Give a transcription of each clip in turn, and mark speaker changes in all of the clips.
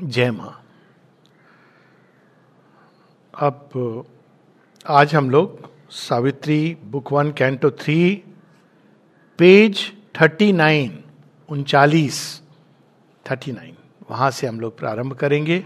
Speaker 1: जय मां। अब आज हम लोग सावित्री बुक 1 कैंटो 3 पेज 39 39 वहां से हम लोग प्रारंभ करेंगे।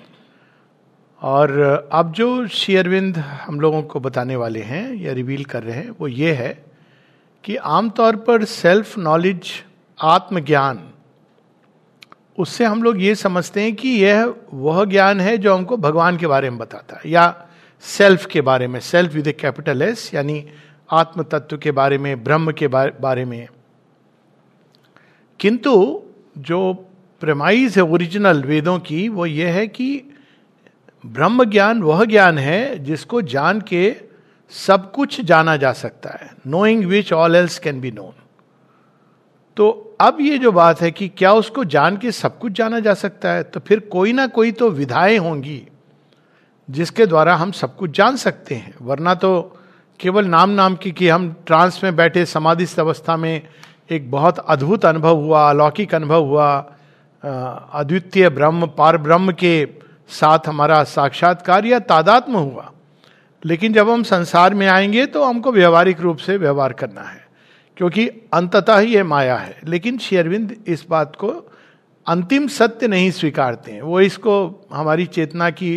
Speaker 1: और अब जो श्री अरविंद हम लोगों को बताने वाले हैं या रिवील कर रहे हैं वो ये है कि आमतौर पर सेल्फ नॉलेज, आत्मज्ञान, उससे हम लोग ये समझते हैं कि यह वह ज्ञान है जो हमको भगवान के बारे में बताता है या सेल्फ के बारे में, self with a capital S, यानी आत्म तत्व के बारे में, ब्रह्म के बारे में। किंतु जो प्रेमाइज है ओरिजिनल वेदों की वो ये है कि ब्रह्म ज्ञान वह ज्ञान है जिसको जान के सब कुछ जाना जा सकता है, knowing which all else can be known. तो अब ये जो बात है कि क्या उसको जान के सब कुछ जाना जा सकता है, तो फिर कोई ना कोई तो विधाएं होंगी जिसके द्वारा हम सब कुछ जान सकते हैं। वरना तो केवल नाम नाम की कि हम ट्रांस में बैठे समाधिस्थ अवस्था में एक बहुत अद्भुत अनुभव हुआ, अलौकिक अनुभव हुआ, अद्वितीय ब्रह्म पार ब्रह्म के साथ हमारा साक्षात्कार या तादात्म्य हुआ। लेकिन जब हम संसार में आएंगे तो हमको व्यवहारिक रूप से व्यवहार करना है, क्योंकि अंततः ये माया है। लेकिन श्री अरविंद इस बात को अंतिम सत्य नहीं स्वीकारते हैं। वो इसको हमारी चेतना की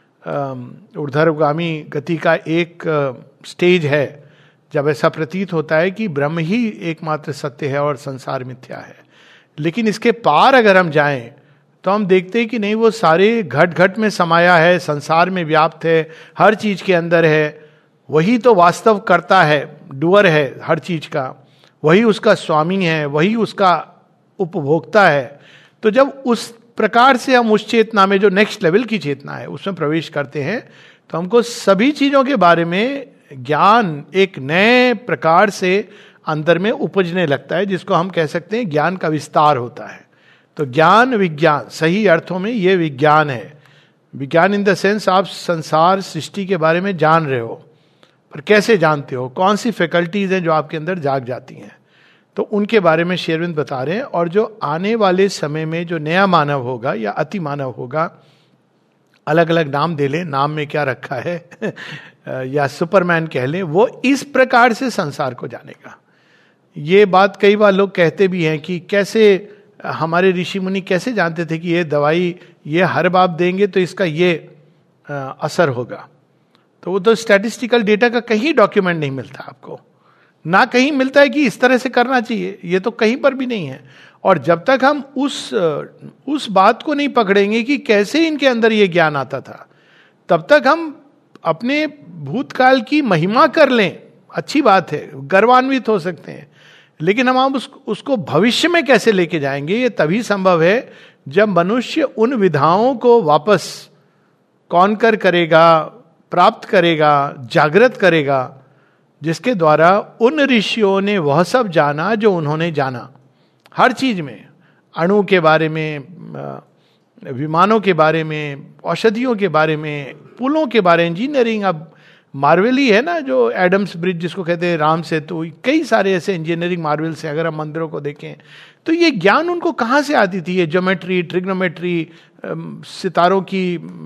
Speaker 1: ऊर्ध्वगामी गति का एक स्टेज है जब ऐसा प्रतीत होता है कि ब्रह्म ही एकमात्र सत्य है और संसार मिथ्या है। लेकिन इसके पार अगर हम जाएं तो हम देखते हैं कि नहीं, वो सारे घट घट में समाया है, संसार में व्याप्त है, हर चीज के अंदर है। वही तो वास्तव करता है, डुअर है हर चीज का, वही उसका स्वामी है, वही उसका उपभोक्ता है। तो जब उस प्रकार से हम उस चेतना में, जो नेक्स्ट लेवल की चेतना है, उसमें प्रवेश करते हैं तो हमको सभी चीजों के बारे में ज्ञान एक नए प्रकार से अंदर में उपजने लगता है, जिसको हम कह सकते हैं ज्ञान का विस्तार होता है। तो ज्ञान विज्ञान सही अर्थों में ये विज्ञान है। विज्ञान इन द सेंस आप संसार सृष्टि के बारे में जान रहे हो, पर कैसे जानते हो, कौन सी फैकल्टीज हैं जो आपके अंदर जाग जाती हैं, तो उनके बारे में श्री अरविंद बता रहे हैं। और जो आने वाले समय में जो नया मानव होगा या अति मानव होगा, अलग अलग नाम दे लें, नाम में क्या रखा है या सुपरमैन कह लें, वो इस प्रकार से संसार को जानेगा। ये बात कई बार लोग कहते भी हैं कि कैसे हमारे ऋषि मुनि कैसे जानते थे कि ये दवाई ये हर बाप देंगे तो इसका ये असर होगा। तो वो तो स्टैटिस्टिकल डेटा का कहीं डॉक्यूमेंट नहीं मिलता आपको, ना कहीं मिलता है कि इस तरह से करना चाहिए, ये तो कहीं पर भी नहीं है। और जब तक हम उस बात को नहीं पकड़ेंगे कि कैसे इनके अंदर ये ज्ञान आता था, तब तक हम अपने भूतकाल की महिमा कर लें, अच्छी बात है, गर्वान्वित हो सकते हैं। लेकिन हम उसको भविष्य में कैसे लेके जाएंगे, ये तभी संभव है जब मनुष्य उन विधाओं को वापस कॉन्कर करेगा, प्राप्त करेगा, जागृत करेगा, जिसके द्वारा उन ऋषियों ने वह सब जाना जो उन्होंने जाना। हर चीज में, अणु के बारे में, विमानों के बारे में, औषधियों के बारे में, पुलों के बारे में, इंजीनियरिंग। अब मार्वेल ही है ना, जो एडम्स ब्रिज जिसको कहते हैं, राम सेतु, कई सारे ऐसे इंजीनियरिंग मार्वल्स हैं। अगर हम मंदिरों को देखें तो ये ज्ञान उनको कहाँ से आती थी, ये ज्योमेट्री, ट्रिग्नोमेट्री, सितारों की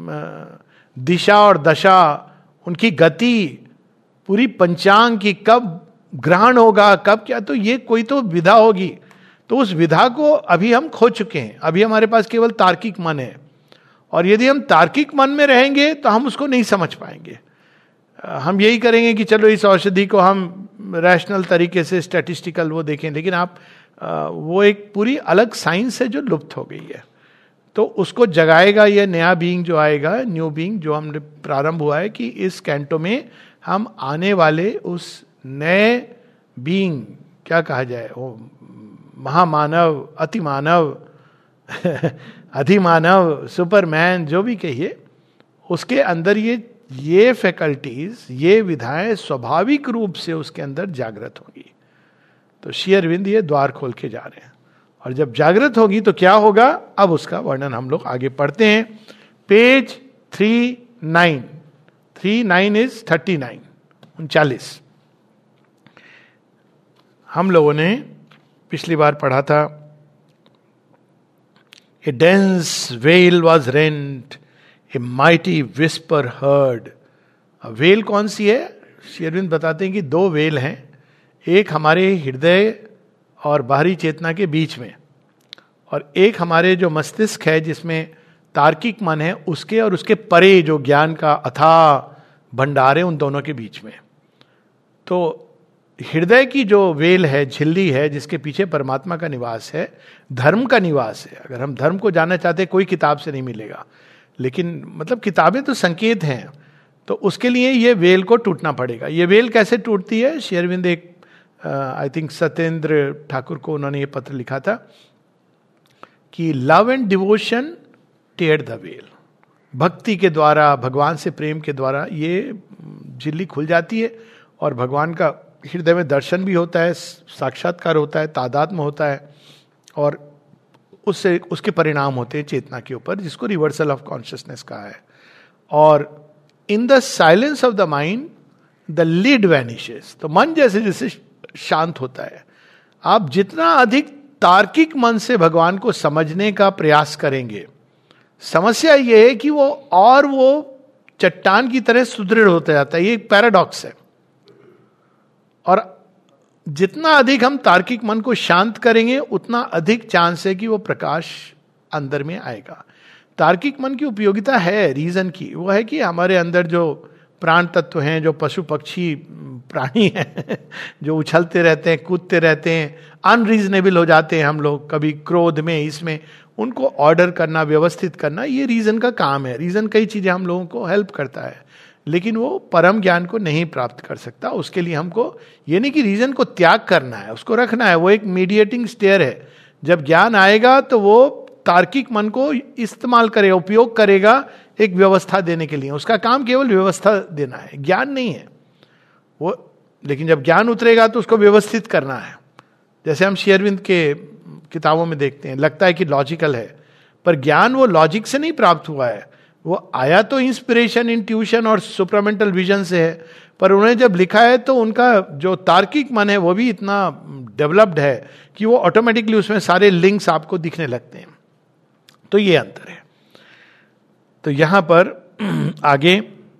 Speaker 1: दिशा और दशा, उनकी गति, पूरी पंचांग की कब ग्रहण होगा, कब क्या, तो ये कोई तो विधा होगी। तो उस विधा को अभी हम खो चुके हैं। अभी हमारे पास केवल तार्किक मन है, और यदि हम तार्किक मन में रहेंगे तो हम उसको नहीं समझ पाएंगे। हम यही करेंगे कि चलो इस औषधि को हम रैशनल तरीके से स्टैटिस्टिकल वो देखें, लेकिन आप वो एक पूरी अलग साइंस है जो लुप्त हो गई है। तो उसको जगाएगा ये नया बीइंग जो आएगा, न्यू बीइंग, जो हमने प्रारंभ हुआ है कि इस कैंटो में हम आने वाले उस नए बीइंग, क्या कहा जाए, वो महामानव, अतिमानव अधिमानव, सुपरमैन, जो भी कहिए, उसके अंदर ये फैकल्टीज, ये विधाएं स्वाभाविक रूप से उसके अंदर जागृत होगी। तो श्री अरविंद ये द्वार खोल के जा रहे हैं, और जब जागृत होगी तो क्या होगा, अब उसका वर्णन हम लोग आगे पढ़ते हैं। Page 39 is 39 39। हम लोगों ने पिछली बार पढ़ा था a dense veil was rent, a mighty whisper heard. Veil कौन सी है? श्री अरविंद बताते हैं कि दो वेल हैं, एक हमारे हृदय और बाहरी चेतना के बीच में, और एक हमारे जो मस्तिष्क है जिसमें तार्किक मन है, उसके और उसके परे जो ज्ञान का अथाह भंडार है, उन दोनों के बीच में। तो हृदय की जो वेल है, झिल्ली है, जिसके पीछे परमात्मा का निवास है, धर्म का निवास है। अगर हम धर्म को जानना चाहते हैं, कोई किताब से नहीं मिलेगा, लेकिन मतलब किताबें तो संकेत हैं, तो उसके लिए ये वेल को टूटना पड़ेगा। ये वेल कैसे टूटती है? श्री अरविंद एक आई थिंक सत्येंद्र ठाकुर को उन्होंने ये पत्र लिखा था कि love and devotion tear the veil. भक्ति के द्वारा, भगवान से प्रेम के द्वारा ये झिल्ली खुल जाती है और भगवान का हृदय में दर्शन भी होता है, साक्षात्कार होता है, तादात्म्य होता है, और उससे उसके परिणाम होते हैं चेतना के ऊपर, जिसको रिवर्सल ऑफ कॉन्शियसनेस कहा है। और in the silence of the mind the lid vanishes. तो मन जैसे जैसे शांत होता है, आप जितना अधिक तार्किक मन से भगवान को समझने का प्रयास करेंगे, समस्या यह है कि वो चट्टान की तरह सुदृढ़ होता जाता है। ये एक पैराडॉक्स है। और जितना अधिक हम तार्किक मन को शांत करेंगे, उतना अधिक चांस है कि वो प्रकाश अंदर में आएगा। तार्किक मन की उपयोगिता है रीजन की, वो है कि हमारे अंदर जो प्राण तत्व हैं, जो पशु पक्षी प्राणी हैं, जो उछलते रहते हैं, कूदते रहते हैं, अनरीजनेबल हो जाते हैं हम लोग कभी क्रोध में, इसमें, उनको ऑर्डर करना, व्यवस्थित करना, ये रीजन का काम है। रीजन कई चीजें हम लोगों को हेल्प करता है, लेकिन वो परम ज्ञान को नहीं प्राप्त कर सकता। उसके लिए हमको ये नहीं कि रीजन को त्याग करना है, उसको रखना है, वो एक मीडिएटिंग स्टेयर है। जब ज्ञान आएगा तो वो तार्किक मन को इस्तेमाल करेगा, उपयोग करेगा एक व्यवस्था देने के लिए। उसका काम केवल व्यवस्था देना है, ज्ञान नहीं है वो। लेकिन जब ज्ञान उतरेगा तो उसको व्यवस्थित करना है। जैसे हम श्री अरविंद के किताबों में देखते हैं, लगता है कि लॉजिकल है, पर ज्ञान वो लॉजिक से नहीं प्राप्त हुआ है, वो आया तो इंस्पिरेशन, इंट्यूशन और सुप्रामेंटल विजन से है। पर उन्होंने जब लिखा है तो उनका जो तार्किक मन है वो भी इतना डेवलप्ड है कि वो ऑटोमेटिकली उसमें सारे लिंक्स आपको दिखने लगते हैं। तो ये अंतर है। तो यहां पर आगे,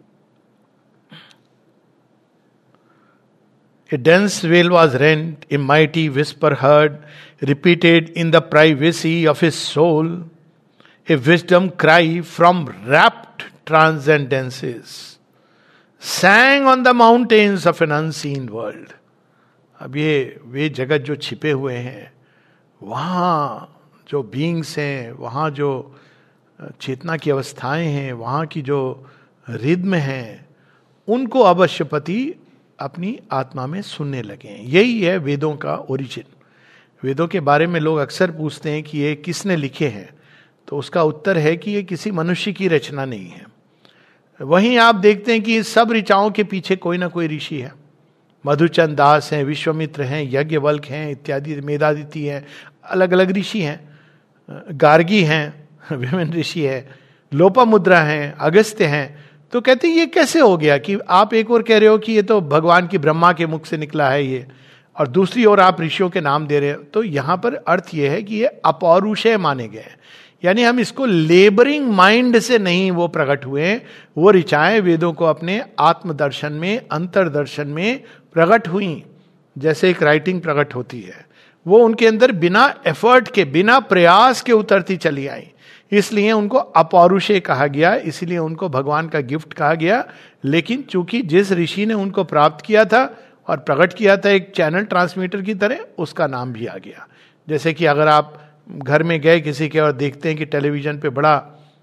Speaker 1: a dense veil was rent, a mighty whisper heard, repeated in the privacy of his soul, a wisdom cry from rapt transcendences sang on the mountains of an unseen world। अब ये वे जगत जो छिपे हुए हैं, वहाँ जो बीइंग्स हैं, वहाँ जो चेतना की अवस्थाएं हैं, वहाँ की जो रिद्म हैं, उनको अवश्यपति अपनी आत्मा में सुनने लगे। यही है वेदों का ओरिजिन। वेदों के बारे में लोग अक्सर पूछते हैं कि ये किसने लिखे हैं, तो उसका उत्तर है कि ये किसी मनुष्य की रचना नहीं है। वहीं आप देखते हैं कि सब ऋचाओं के पीछे कोई ना कोई ऋषि है। मधुचंद दास हैं, विश्वामित्र हैं, यज्ञवल्क हैं, इत्यादि, मेधादिति हैं, अलग अलग ऋषि हैं, गार्गी हैं, विभिन्न ऋषि है, लोपामुद्रा हैं, अगस्त्य हैं। तो कहते हैं ये कैसे हो गया कि आप एक और कह रहे हो कि ये तो भगवान की ब्रह्मा के मुख से निकला है ये, और दूसरी ओर आप ऋषियों के नाम दे रहे हो। तो यहां पर अर्थ यह है कि ये अपौरुषेय माने गए हैं, यानी हम इसको लेबरिंग माइंड से नहीं वो प्रकट हुए। वो ऋचाएं वेदों को अपने आत्मदर्शन में, अंतरदर्शन में प्रकट हुई, जैसे एक राइटिंग प्रकट होती है। वो उनके अंदर बिना एफर्ट के, बिना प्रयास के उतरती चली आई, इसलिए उनको अपौरुषेय कहा गया, इसलिए उनको भगवान का गिफ्ट कहा गया। लेकिन चूंकि जिस ऋषि ने उनको प्राप्त किया था और प्रकट किया था एक चैनल ट्रांसमीटर की तरह, उसका नाम भी आ गया। जैसे कि अगर आप घर में गए किसी के और देखते हैं कि टेलीविजन पे बड़ा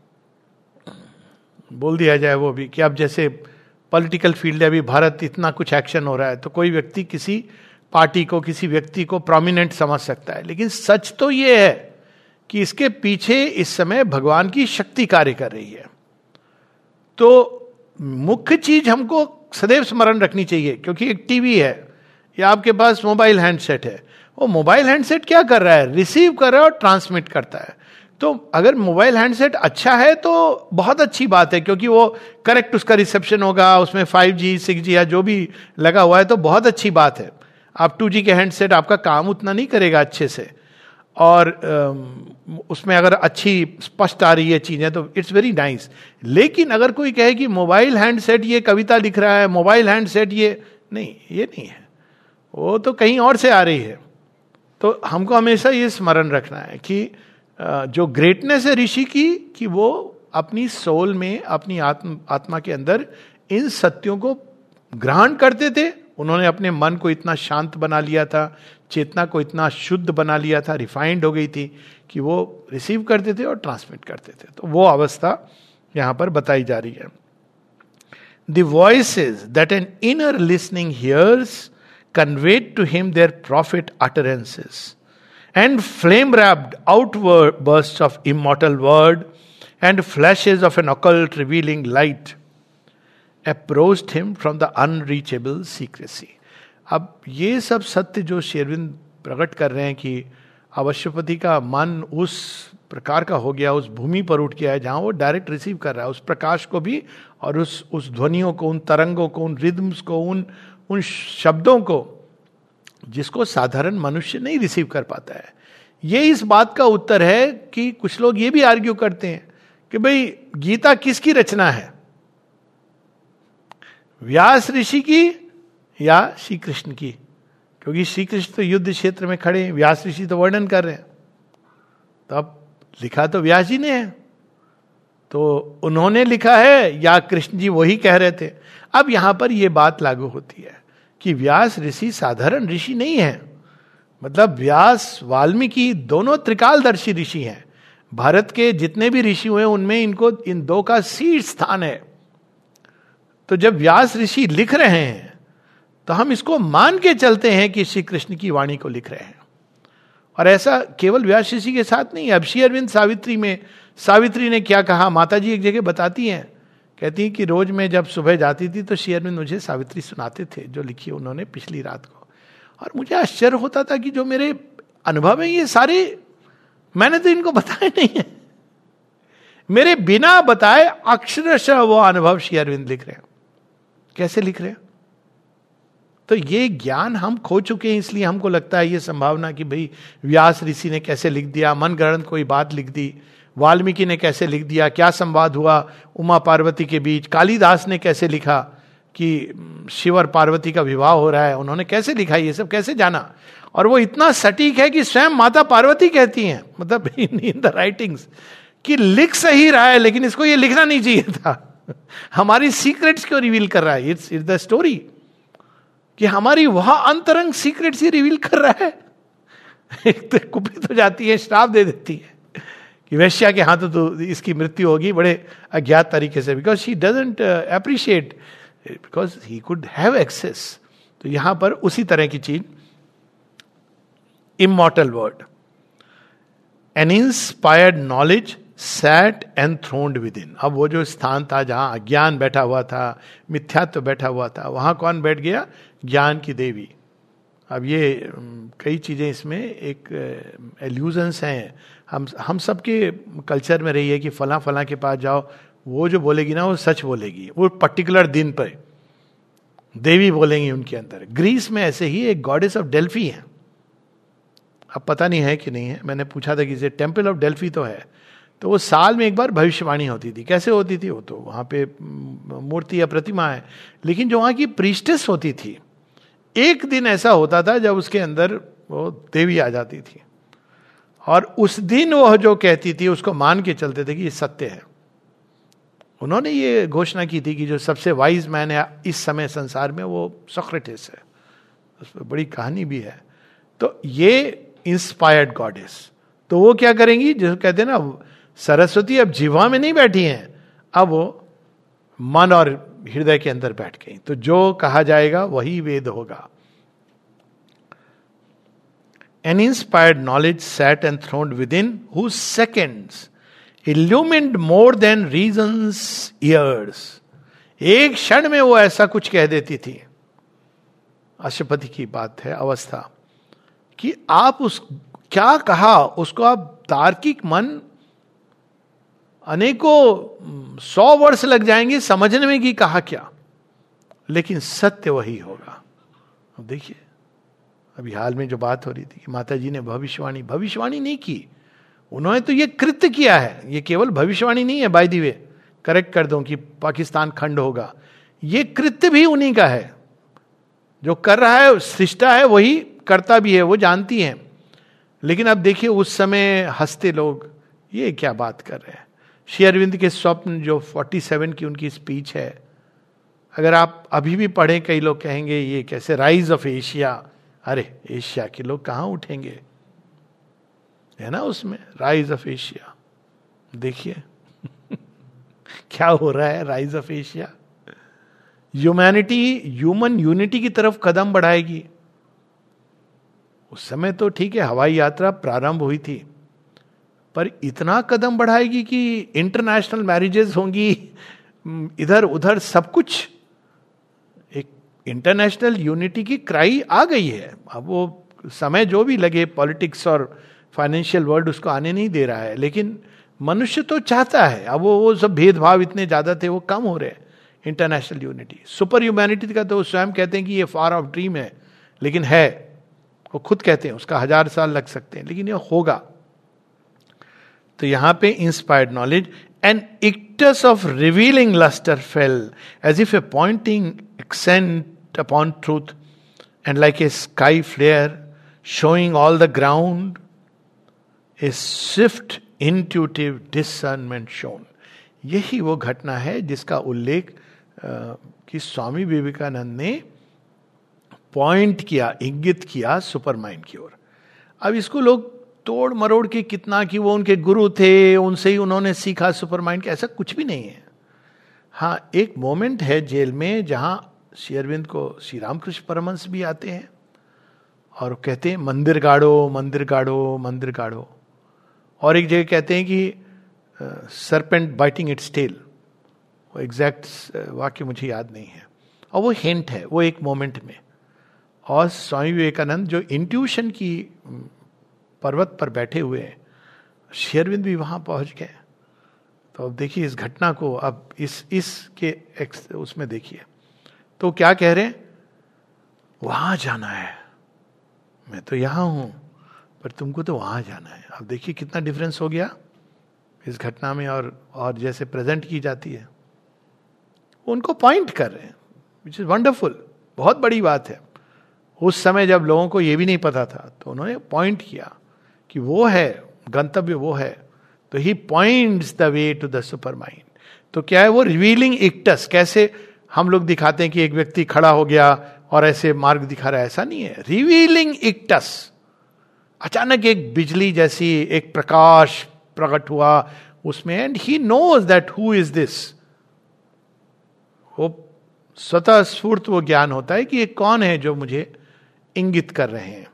Speaker 1: बोल दिया जाए वो भी कि अब जैसे पॉलिटिकल फील्ड है, अभी भारत इतना कुछ एक्शन हो रहा है, तो कोई व्यक्ति किसी पार्टी को, किसी व्यक्ति को प्रोमिनेंट समझ सकता है। लेकिन सच तो ये है कि इसके पीछे इस समय भगवान की शक्ति कार्य कर रही है। तो मुख्य चीज हमको सदैव स्मरण रखनी चाहिए, क्योंकि एक टीवी है या आपके पास मोबाइल हैंडसेट है, वो मोबाइल हैंडसेट क्या कर रहा है? रिसीव कर रहा है और ट्रांसमिट करता है। तो अगर मोबाइल हैंडसेट अच्छा है तो बहुत अच्छी बात है, क्योंकि वो करेक्ट उसका रिसेप्शन होगा, उसमें 5G 6G या जो भी लगा हुआ है, तो बहुत अच्छी बात है। आप 2G के हैंडसेट, आपका काम उतना नहीं करेगा अच्छे से। और उसमें अगर अच्छी स्पष्ट आ रही है चीजें तो इट्स वेरी नाइस। लेकिन अगर कोई कहे कि मोबाइल हैंडसेट ये कविता लिख रहा है, मोबाइल हैंडसेट ये नहीं, ये नहीं है, वो तो कहीं और से आ रही है। तो हमको हमेशा ये स्मरण रखना है कि जो ग्रेटनेस है ऋषि की, कि वो अपनी सोल में, अपनी आत्मा के अंदर इन सत्यों को ग्रहण करते थे। उन्होंने अपने मन को इतना शांत बना लिया था, चेतना को इतना शुद्ध बना लिया था, रिफाइंड हो गई थी कि वो रिसीव करते थे और ट्रांसमिट करते थे। तो वो अवस्था यहां पर बताई जा रही है। The voices that an inner listening hears conveyed to him their prophet utterances, and flame-wrapped outward bursts of immortal word and flashes of an occult revealing light approached him from the unreachable secrecy. अब ये सब सत्य जो शेरविंद प्रकट कर रहे हैं कि अवश्यपति का मन उस प्रकार का हो गया, उस भूमि पर उठ गया है जहां वो डायरेक्ट रिसीव कर रहा है उस प्रकाश को भी, और उस ध्वनियों को, उन तरंगों को, उन रिदम्स को, उन शब्दों को जिसको साधारण मनुष्य नहीं रिसीव कर पाता है। ये इस बात का उत्तर है कि कुछ लोग ये भी आर्ग्यू करते हैं कि भाई गीता किसकी रचना है, व्यास ऋषि की या श्री कृष्ण की? क्योंकि श्री कृष्ण तो युद्ध क्षेत्र में खड़े हैं, व्यास ऋषि तो वर्णन कर रहे हैं, तो अब लिखा तो व्यास जी ने है, तो उन्होंने लिखा है या कृष्ण जी वही कह रहे थे? अब यहां पर यह बात लागू होती है कि व्यास ऋषि साधारण ऋषि नहीं है। मतलब व्यास, वाल्मीकि दोनों त्रिकालदर्शी ऋषि हैं। भारत के जितने भी ऋषि हुए उनमें इनको इन दो का शीर्ष स्थान है। तो जब व्यास ऋषि लिख रहे हैं तो हम इसको मान के चलते हैं कि श्री कृष्ण की वाणी को लिख रहे हैं। और ऐसा केवल व्यास ऋषि के साथ नहीं। अब श्री अरविंद सावित्री में, सावित्री ने क्या कहा, माता जी एक जगह बताती हैं, कहती हैं कि रोज मैं जब सुबह जाती थी तो श्री अरविंद मुझे सावित्री सुनाते थे जो लिखी उन्होंने पिछली रात को, और मुझे आश्चर्य होता था कि जो मेरे अनुभव है ये सारे मैंने तो इनको बताए नहीं है, मेरे बिना बताए अक्षरशः वो अनुभव श्री अरविंद लिख रहे हैं। कैसे लिख रहे हैं? तो ये ज्ञान हम खो चुके हैं, इसलिए हमको लगता है ये संभावना कि भाई व्यास ऋषि ने कैसे लिख दिया, मनगढ़ंत कोई बात लिख दी, वाल्मीकि ने कैसे लिख दिया, क्या संवाद हुआ उमा पार्वती के बीच, कालिदास ने कैसे लिखा कि शिव और पार्वती का विवाह हो रहा है, उन्होंने कैसे लिखा, ये सब कैसे जाना? और वो इतना सटीक है कि स्वयं माता पार्वती कहती हैं, मतलब इन द राइटिंग्स, कि लिख सही रहा है लेकिन इसको ये लिखना नहीं चाहिए था। हमारी सीक्रेट्स क्यों रिवील कर रहा है? इट्स द स्टोरी कि हमारी वह अंतरंग सीक्रेट्स ही रिवील कर रहा है। एक तो कुपित हो जाती है, श्राप दे देती है कि वैश्या के हाथों तो इसकी मृत्यु होगी बड़े अज्ञात तरीके से, because she doesn't appreciate, because he could have access. तो यहां पर उसी तरह की चीज, immortal word, an inspired knowledge sat enthroned within. अब वो जो स्थान था जहां अज्ञान बैठा हुआ था, मिथ्यात्व बैठा हुआ था, वहां कौन बैठ गया? ज्ञान की देवी। अब ये कई चीजें इसमें एक एल्यूजन्स हैं। हम सबके कल्चर में रही है कि फला फला के पास जाओ, वो जो बोलेगी ना वो सच बोलेगी, वो पर्टिकुलर दिन पर देवी बोलेंगी उनके अंदर। ग्रीस में ऐसे ही एक गॉडेस ऑफ डेल्फी है, अब पता नहीं है कि नहीं है, मैंने पूछा था कि टेम्पल ऑफ डेल्फी तो है, तो वो साल में एक बार भविष्यवाणी होती थी। कैसे होती थी? वो तो वहां पे मूर्ति या प्रतिमा है, लेकिन जो वहां की प्रीस्टेस होती थी, एक दिन ऐसा होता था जब उसके अंदर वो देवी आ जाती थी, और उस दिन वह जो कहती थी उसको मान के चलते थे कि ये सत्य है। उन्होंने ये घोषणा की थी कि जो सबसे वाइज मैन है इस समय संसार में वो सोक्रेटिस है, उस पर बड़ी कहानी भी है। तो ये इंस्पायर्ड गॉडेस, तो वो क्या करेंगी? जो कहते हैं ना, सरस्वती अब जीवा में नहीं बैठी हैं, अब वो मन और हृदय के अंदर बैठ गई। तो जो कहा जाएगा वही वेद होगा। An inspired knowledge sat enthroned within, whose seconds illumined more than reason's years. एक क्षण में वो ऐसा कुछ कह देती थी। अशुपति की बात है अवस्था कि आप उस क्या कहा उसको आप तार्किक मन अनेकों 100 वर्ष लग जाएंगे समझने में कि कहा क्या, लेकिन सत्य वही होगा। अब देखिए अभी हाल में जो बात हो रही थी कि माता जी ने भविष्यवाणी नहीं की, उन्होंने तो ये कृत्य किया है। ये केवल भविष्यवाणी नहीं है, बाय द वे करेक्ट कर दूं कि पाकिस्तान खंड होगा, ये कृत्य भी उन्हीं का है। जो कर रहा है, सृष्टा है, वही करता भी है, वो जानती हैं। लेकिन अब देखिए उस समय हंसते लोग, ये क्या बात कर रहे हैं। श्री अरविंद के स्वप्न जो 47 की उनकी स्पीच है, अगर आप अभी भी पढ़ें, कई लोग कहेंगे ये कैसे, राइज ऑफ एशिया। अरे एशिया के लोग कहाँ उठेंगे, है ना उसमें राइज ऑफ एशिया। देखिए क्या हो रहा है, rise of Asia. Humanity human unity की तरफ कदम बढ़ाएगी। उस समय तो ठीक है, हवाई यात्रा प्रारंभ हुई थी, पर इतना कदम बढ़ाएगी कि इंटरनेशनल मैरिजेस होंगी, इधर उधर सब कुछ। एक इंटरनेशनल यूनिटी की क्राई आ गई है। अब वो समय जो भी लगे, पॉलिटिक्स और फाइनेंशियल वर्ल्ड उसको आने नहीं दे रहा है, लेकिन मनुष्य तो चाहता है। अब वो सब भेदभाव इतने ज्यादा थे, वो कम हो रहे हैं। इंटरनेशनल यूनिटी, सुपर ह्यूमैनिटी का तो स्वयं कहते हैं कि ये फार ऑफ ड्रीम है, लेकिन है। वो खुद कहते हैं उसका 1000 साल लग सकते हैं, लेकिन ये होगा। तो यहां पे inspired knowledge and ictus of revealing lustre fell as if a pointing accent upon truth and like a sky flare showing all the ground a swift intuitive discernment shone. यही वो घटना है जिसका उल्लेख कि स्वामी विवेकानंद ने पॉइंट किया, इंगित किया सुपर माइंड की ओर। अब इसको लोग तोड़ मरोड़ के कितना कि वो उनके गुरु थे, उनसे ही उन्होंने सीखा सुपर माइंड का, ऐसा कुछ भी नहीं है। हाँ, एक मोमेंट है जेल में जहां श्री अरविंद को श्री रामकृष्ण परमहंस भी आते हैं और कहते हैं मंदिर गाड़ो, मंदिर गाड़ो, मंदिर गाड़ो। और एक जगह कहते हैं कि सरपेंट बाइटिंग इट्स टेल, वो एग्जैक्ट वाक्य मुझे याद नहीं है, और वो हिंट है वो एक मोमेंट में। और स्वामी विवेकानंद जो इंट्यूशन की पर्वत पर बैठे हुए हैं, श्री अरविंद भी वहां पहुंच गए। तो अब देखिए इस घटना को, अब इसके उसमें देखिए तो क्या कह रहे हैं, वहां जाना है, मैं तो यहां हूं पर तुमको तो वहां जाना है। अब देखिए कितना डिफरेंस हो गया इस घटना में और जैसे प्रेजेंट की जाती है। उनको पॉइंट कर रहे हैं, विच इज वंडरफुल, बहुत बड़ी बात है। उस समय जब लोगों को यह भी नहीं पता था, तो उन्होंने पॉइंट किया कि वो है गंतव्य, वो है। तो he points the way to the super mind. तो क्या है वो रिवीलिंग इक्टस। कैसे हम लोग दिखाते हैं कि एक व्यक्ति खड़ा हो गया और ऐसे मार्ग दिखा रहा है, ऐसा नहीं है। रिवीलिंग इक्टस, अचानक एक बिजली जैसी एक प्रकाश प्रकट हुआ उसमें, and he knows that who is this. वो स्वतः स्फूर्त वो ज्ञान होता है कि ये कौन है जो मुझे इंगित कर रहे हैं।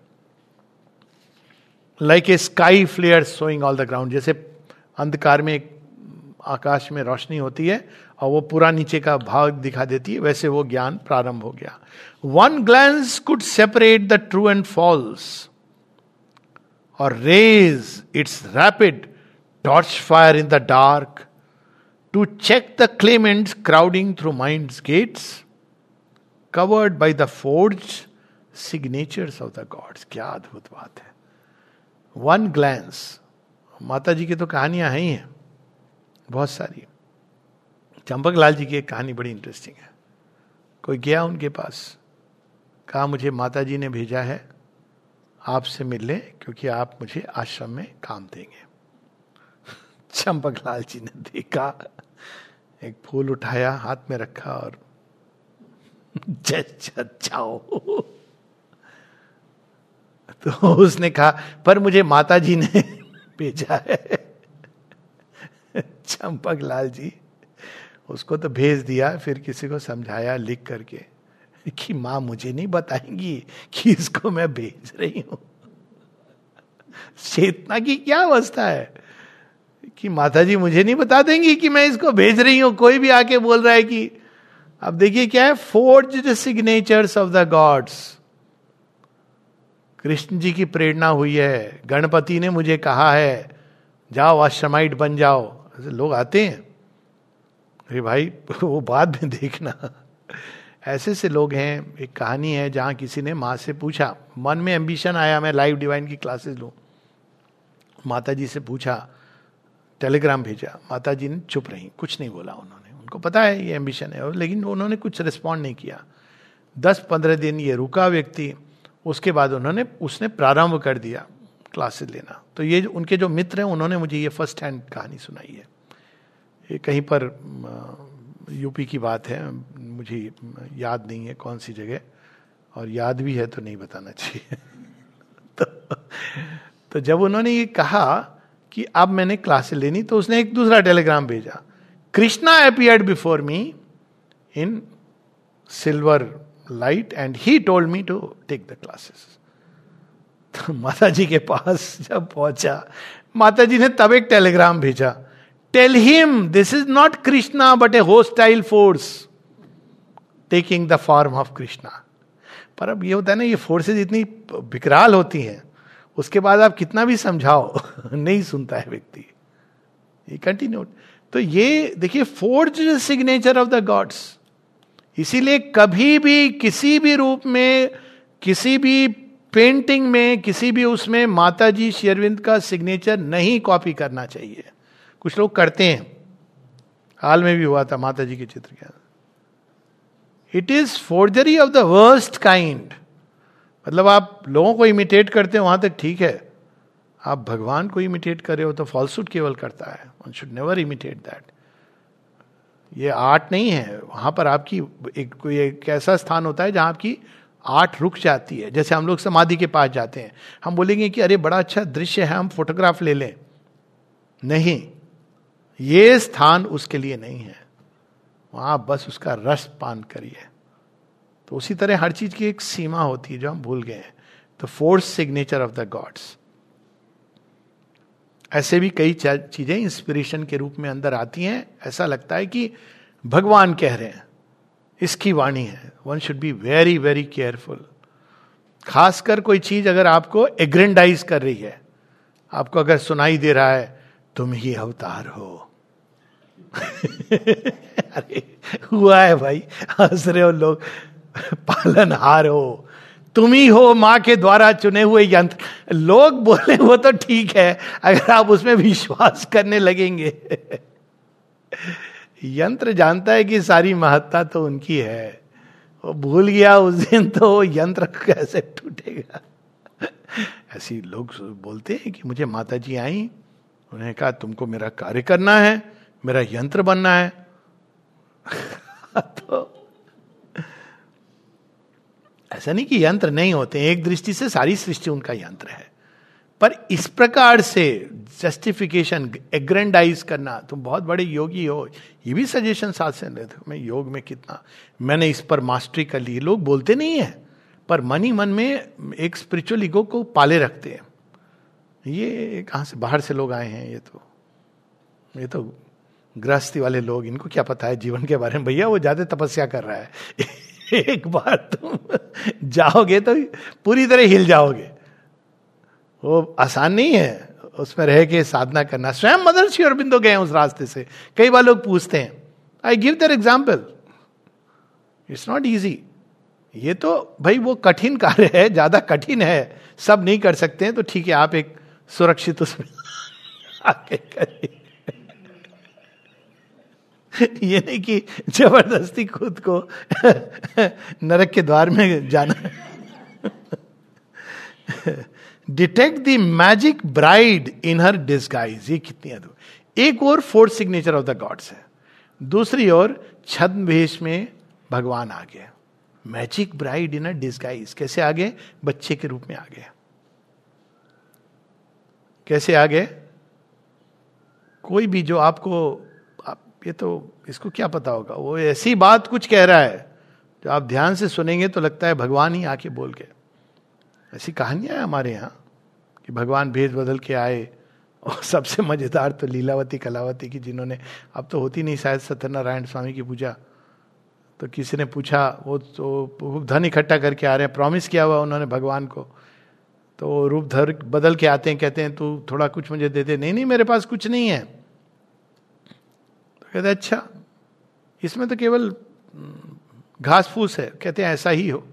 Speaker 1: Like a sky flare showing all the ground, जैसे अंधकार में एक आकाश में रोशनी होती है और वो पूरा नीचे का भाग दिखा देती है, वैसे वो ज्ञान प्रारंभ हो गया। One glance could separate the true and false और raise its rapid torch fire in the dark to check the claimants crowding through mind's gates covered by the forged signatures of the gods. क्या अद्भुत बात है। One glans, माता जी की तो कहानियां हैं ही हैं बहुत सारी। चंपक लाल जी की एक कहानी बड़ी इंटरेस्टिंग है। कोई गया उनके पास, कहा मुझे माता जी ने भेजा है आपसे मिलने, क्योंकि आप मुझे आश्रम में काम देंगे। चंपक लाल जी ने देखा, एक फूल उठाया, हाथ में रखा और जाओ। तो उसने कहा पर मुझे माता जी ने भेजा है। चंपक लाल जी उसको तो भेज दिया, फिर किसी को समझाया लिख करके कि मां मुझे नहीं बताएंगी कि इसको मैं भेज रही हूं। चेतना की क्या अवस्था है कि माता जी मुझे नहीं बता देंगी कि मैं इसको भेज रही हूं। कोई भी आके बोल रहा है कि, अब देखिए क्या है, forged signatures of the gods. Krishna ji की प्रेरणा हुई है, गणपति ने मुझे कहा है जाओ आश्रमाइट बन जाओ। लोग आते हैं, अरे भाई वो बाद में देखना। ऐसे से लोग हैं। एक कहानी है जहाँ किसी ने माँ से पूछा, मन में एम्बिशन आया मैं लाइव डिवाइन की क्लासेस लूँ, माता जी से पूछा, टेलीग्राम भेजा, माता जी ने चुप रही, कुछ नहीं बोला उन्होंने, उनको पता है ये एम्बिशन है, और लेकिन उन्होंने कुछ रिस्पॉन्ड नहीं किया। 10-15 दिन ये रुका व्यक्ति, उसके बाद उसने प्रारंभ कर दिया क्लासेस लेना। तो ये उनके जो मित्र हैं उन्होंने मुझे ये फर्स्ट हैंड कहानी सुनाई है। ये कहीं पर यूपी की बात है, मुझे याद नहीं है कौन सी जगह, और याद भी है तो नहीं बताना चाहिए। तो जब उन्होंने ये कहा कि अब मैंने क्लासेस लेनी, तो उसने एक दूसरा टेलीग्राम भेजा, Krishna appeared before me in silver light and he told me to take the classes. तो माता जी के पास जब पहुंचा, माता जी ने तब एक टेलीग्राम भेजा, tell him this is not Krishna but a hostile force taking the form of Krishna. पर अब ये होता है ना, ये फोर्सेस इतनी विकराल होती हैं, उसके बाद आप कितना भी समझाओ नहीं सुनता है व्यक्ति। ये कंटिन्यूड। तो ये देखिए, forged signature of the gods. इसीलिए कभी भी किसी भी रूप में, किसी भी पेंटिंग में, किसी भी उसमें माता जी श्री अरविंद का सिग्नेचर नहीं कॉपी करना चाहिए। कुछ लोग करते हैं, हाल में भी हुआ था माता जी के चित्र के अंदर। It is forgery of the worst kind. मतलब आप लोगों को इमिटेट करते हो वहां तक ठीक है, आप भगवान को इमिटेट कर रहे हो तो फॉल्सूट केवल करता है। One should never imitate that. ये आर्ट नहीं है। वहां पर आपकी कोई एक ऐसा स्थान होता है जहां आपकी आर्ट रुक जाती है। जैसे हम लोग समाधि के पास जाते हैं, हम बोलेंगे कि अरे बड़ा अच्छा दृश्य है, हम फोटोग्राफ ले लें। नहीं, ये स्थान उसके लिए नहीं है, वहां बस उसका रस पान करिए। तो उसी तरह हर चीज की एक सीमा होती है जो हम भूल गए हैं। तो force signature of the gods. ऐसे भी कई चीजें इंस्पिरेशन के रूप में अंदर आती हैं। ऐसा लगता है कि भगवान कह रहे हैं, इसकी वाणी है। One should be very very careful. खासकर कोई चीज अगर आपको एग्रेंडाइज कर रही है, आपको अगर सुनाई दे रहा है तुम ही अवतार हो। अरे हुआ है भाई, हंस रहे हो लोग, पालनहार हो, तुम ही हो मां के द्वारा चुने हुए यंत्र। लोग बोले वो तो ठीक है, अगर आप उसमें विश्वास करने लगेंगे। यंत्र जानता है कि सारी महत्ता तो उनकी है, वो भूल गया उस दिन तो वो यंत्र कैसे टूटेगा। ऐसी लोग बोलते हैं कि मुझे माता जी आई, उन्होंने कहा तुमको मेरा कार्य करना है, मेरा यंत्र बनना है। तो ऐसा नहीं कि यंत्र नहीं होते, एक दृष्टि से सारी सृष्टि उनका यंत्र है। पर इस प्रकार से जस्टिफिकेशन, एग्रेंडाइज करना, तुम बहुत बड़े योगी हो, ये भी सजेशन साथ से लेते हो, मैं योग में कितना, मैंने इस पर मास्टरी कर ली। लोग बोलते नहीं है, पर मन ही मन में एक स्पिरिचुअल ईगो को पाले रखते हैं। ये कहाँ से, बाहर से लोग आए हैं, ये तो गृहस्थी वाले लोग, इनको क्या पता है जीवन के बारे में। भैया वो ज्यादा तपस्या कर रहा है। एक बार तुम जाओगे तो पूरी तरह हिल जाओगे। वो आसान नहीं है उसमें रह के साधना करना। स्वयं मदर श्री अरबिंदो गए उस रास्ते से। कई बार लोग पूछते हैं, I give their example, it's not easy. ये तो भाई वो कठिन कार्य है, ज्यादा कठिन है, सब नहीं कर सकते हैं, तो ठीक है आप एक सुरक्षित उसमें आके करिए। ये नहीं कि जबरदस्ती खुद को नरक के द्वार में जाना। Detect the magic bride in her disguise. ये कितनी अद्भुत। एक और fourth signature of the gods है, दूसरी ओर छद्मवेश में भगवान आ गए। Magic bride in a disguise. कैसे आ गए? बच्चे के रूप में आ गए। कैसे आ गए? कोई भी जो आपको, ये तो इसको क्या पता होगा, वो ऐसी बात कुछ कह रहा है जो आप ध्यान से सुनेंगे तो लगता है भगवान ही आके बोल गए। ऐसी कहानियां हैं हमारे यहाँ कि भगवान भेष बदल के आए। और सबसे मजेदार तो लीलावती कलावती की, जिन्होंने, अब तो होती नहीं शायद, सत्यनारायण स्वामी की पूजा। तो किसी ने पूछा, वो तो धन इकट्ठा करके आ रहे हैं, प्रॉमिस किया हुआ उन्होंने भगवान को। तो रूप धर बदल के आते हैं, कहते हैं तू थोड़ा कुछ मुझे दे दे। नहीं मेरे पास कुछ नहीं है। तो कहते अच्छा, इसमें तो केवल घास फूस है, कहते हैं ऐसा ही हो।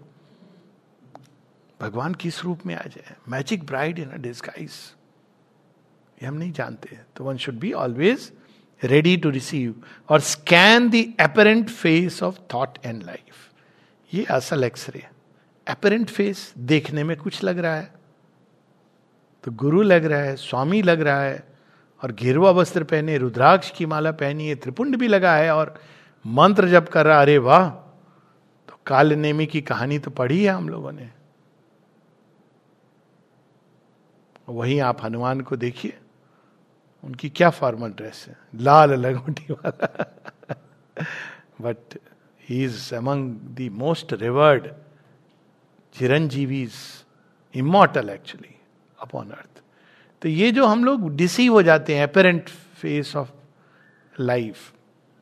Speaker 1: भगवान किस रूप में आ जाए, magic bride in a disguise, ये हम नहीं जानते। तो one should be always ready to receive और scan the apparent face of thought and life. ये असल एक्सरे। अपरेंट फेस, देखने में कुछ लग रहा है तो गुरु लग रहा है, स्वामी लग रहा है, और घेरुआ वस्त्र पहने, रुद्राक्ष की माला पहनी है, त्रिपुंड भी लगा है और मंत्र जप कर रहा, अरे वाह। तो काल नेमी की कहानी तो पढ़ी है हम लोगों ने। वहीं आप हनुमान को देखिए, उनकी क्या फॉर्मल ड्रेस है, लाल लंगोटी वाला। But he is among the most revered chiranjeevis, immortal actually upon earth. तो ये जो हम लोग डिसीव हो जाते हैं, अपेरेंट फेस ऑफ लाइफ,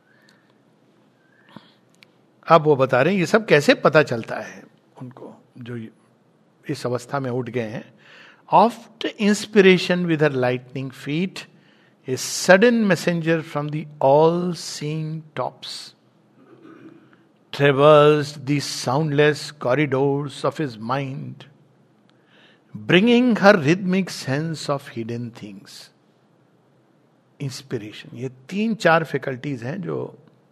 Speaker 1: अब वो बता रहे हैं ये सब कैसे पता चलता है उनको जो इस अवस्था में उठ गए हैं। Oft inspiration with her lightning feet, a sudden messenger from the all seeing tops traversed the soundless corridors of his mind, bringing her rhythmic sense of hidden things. Inspiration, ये 3-4 फैकल्टीज हैं जो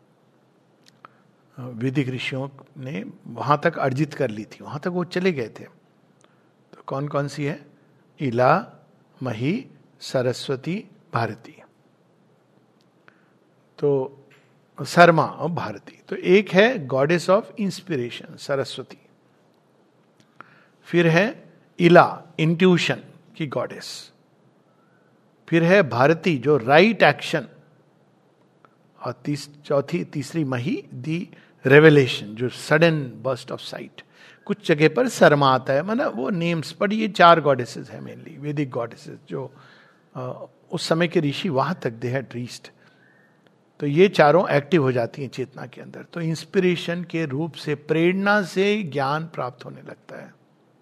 Speaker 1: वैदिक ऋषियों ने वहां तक अर्जित कर ली थी, वहां तक वो चले गए थे। तो कौन कौन सी है? इला, मही, सरस्वती, भारती। तो शर्मा और भारती। तो एक है गॉडेस ऑफ इंस्पिरेशन सरस्वती, फिर है इला इंट्यूशन की गॉडेस, फिर है भारती जो राइट एक्शन, और तीसरी मही दी रेवलेशन जो सडन बर्स्ट ऑफ साइट। कुछ जगह पर शर्मा आता है, मतलब वो नेम्स, पर ये 4 गॉडेसेस है मेनली, वैदिक गॉडेसेस जो उस समय के ऋषि वहां तक दे हैड रीच्ड। तो ये चारों एक्टिव हो जाती हैं चेतना के अंदर। तो इंस्पिरेशन के रूप से, प्रेरणा से ज्ञान प्राप्त होने लगता है।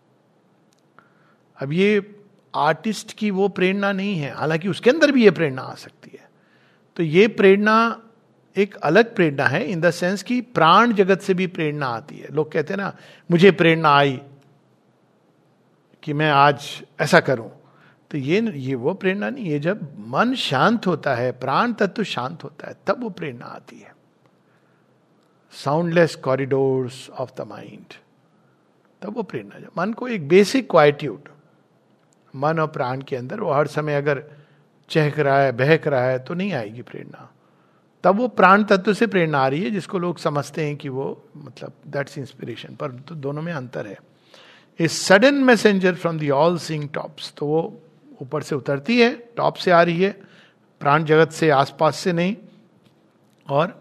Speaker 1: अब ये आर्टिस्ट की वो प्रेरणा नहीं है, हालांकि उसके अंदर भी ये प्रेरणा आ सकती है। तो ये प्रेरणा एक अलग प्रेरणा है, इन द सेंस कि प्राण जगत से भी प्रेरणा आती है। लोग कहते हैं ना, मुझे प्रेरणा आई कि मैं आज ऐसा करूं, तो ये वो प्रेरणा नहीं है। जब मन शांत होता है, प्राण तत्व शांत होता है, तब वो प्रेरणा आती है। Soundless corridors of the mind, तब वो प्रेरणा। जब मन को एक बेसिक क्वाइट्यूड, मन और प्राण के अंदर, वो हर समय अगर चहक रहा है, बहक रहा है, तो नहीं आएगी प्रेरणा। तब वो प्राण तत्व से प्रेरणा आ रही है, जिसको लोग समझते हैं कि वो मतलब दैट्स इंस्पिरेशन, पर तो दोनों में अंतर है। A sudden messenger from the all seeing tops, तो वो ऊपर से उतरती है, टॉप से आ रही है, प्राण जगत से, आसपास से नहीं। और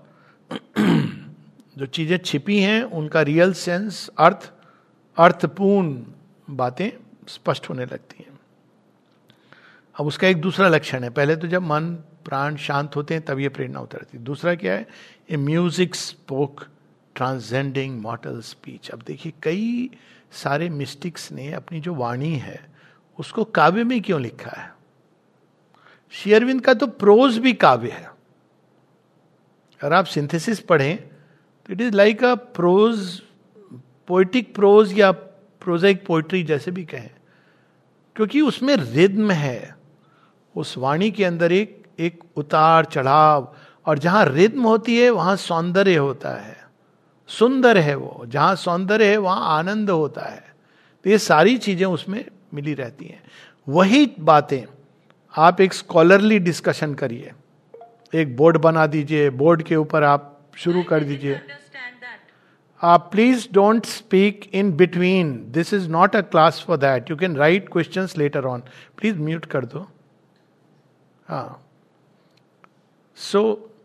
Speaker 1: जो चीजें छिपी हैं उनका रियल सेंस, अर्थपूर्ण बातें स्पष्ट होने लगती हैं। अब उसका एक दूसरा लक्षण है, पहले तो जब मन प्राण शांत होते हैं तब ये प्रेरणा उतरती है। दूसरा क्या है? A music spoke transcending mortal speech. अब देखिए, कई सारे मिस्टिक्स ने अपनी जो वाणी है उसको काव्य में क्यों लिखा है? श्री अरविंद का तो प्रोज भी काव्य है। अगर आप सिंथेसिस पढ़ें तो it is like a prose, poetic prose या प्रोजाइक पोइट्री जैसे भी कहें, क्योंकि उसमें रिद्म है। उस वाणी के अंदर एक उतार चढ़ाव, और जहां रिद्म होती है वहां सौंदर्य होता है, सुंदर है वो। जहां सौंदर्य है वहां आनंद होता है। तो ये सारी चीजें उसमें मिली रहती हैं। वही बातें आप एक स्कॉलरली डिस्कशन करिए, एक बोर्ड बना दीजिए, बोर्ड के ऊपर आप शुरू कर दीजिए। आप please don't speak in between, this is not a class for that, you can write questions later on. Please mute कर दो। हाँ, सो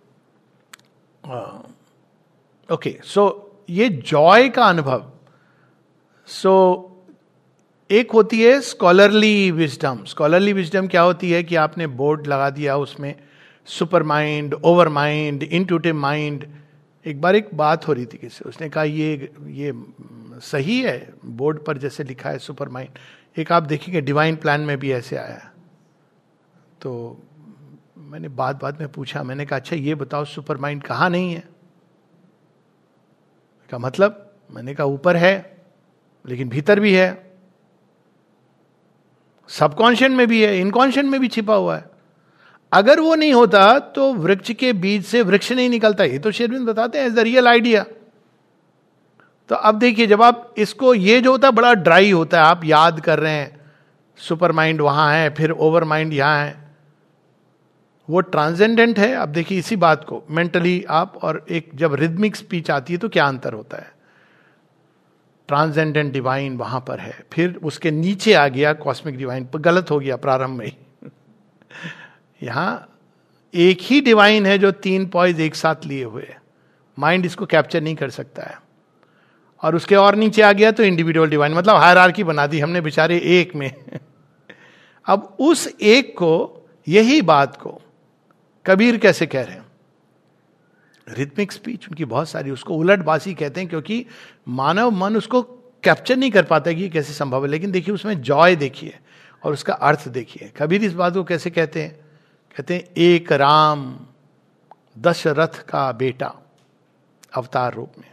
Speaker 1: ओके, सो ये जॉय का अनुभव, सो एक होती है स्कॉलरली विजडम। स्कॉलरली विजडम क्या होती है कि आपने बोर्ड लगा दिया, उसमें super mind, over mind, intuitive mind. एक बार एक बात हो रही थी किसी, उसने कहा ये सही है, बोर्ड पर जैसे लिखा है सुपर माइंड। एक आप देखेंगे डिवाइन प्लान में भी ऐसे आया है। तो मैंने बाद में पूछा, मैंने कहा अच्छा ये बताओ सुपर माइंड कहाँ नहीं है? का मतलब, मैंने कहा ऊपर है लेकिन भीतर भी है, सबकॉन्शियस में भी है, इनकॉन्शियस में भी छिपा हुआ है। अगर वो नहीं होता तो वृक्ष के बीज से वृक्ष नहीं निकलता, ये तो शेरविन बताते हैं एज द रियल आइडिया। तो अब देखिए, जब आप इसको, ये जो होता है बड़ा ड्राई होता है, आप याद कर रहे हैं सुपर माइंड वहां है, फिर ओवर माइंड यहां है, वो ट्रांसेंडेंट है। अब देखिए इसी बात को मेंटली आप, और एक जब रिदमिक स्पीच आती है तो क्या अंतर होता है। ट्रांसेंडेंट डिवाइन वहां पर है, फिर उसके नीचे आ गया कॉस्मिक डिवाइन, पर गलत हो गया प्रारंभ में ही। यहां एक ही डिवाइन है जो तीन पॉइज एक साथ लिए हुए है, माइंड इसको कैप्चर नहीं कर सकता है। और उसके और नीचे आ गया तो इंडिविजुअल डिवाइन, मतलब हायरार्की बना दी हमने बेचारे एक में। अब उस एक को, यही बात को कबीर कैसे कह रहे हैं, रिथमिक स्पीच उनकी बहुत सारी, उसको उलटबासी कहते हैं, क्योंकि मानव मन उसको कैप्चर नहीं कर पाता कि ये कैसे संभव है। लेकिन देखिए उसमें जॉय देखिए और उसका अर्थ देखिए। कबीर इस बात को कैसे कहते हैं, कहते हैं एक राम दशरथ का बेटा, अवतार रूप में।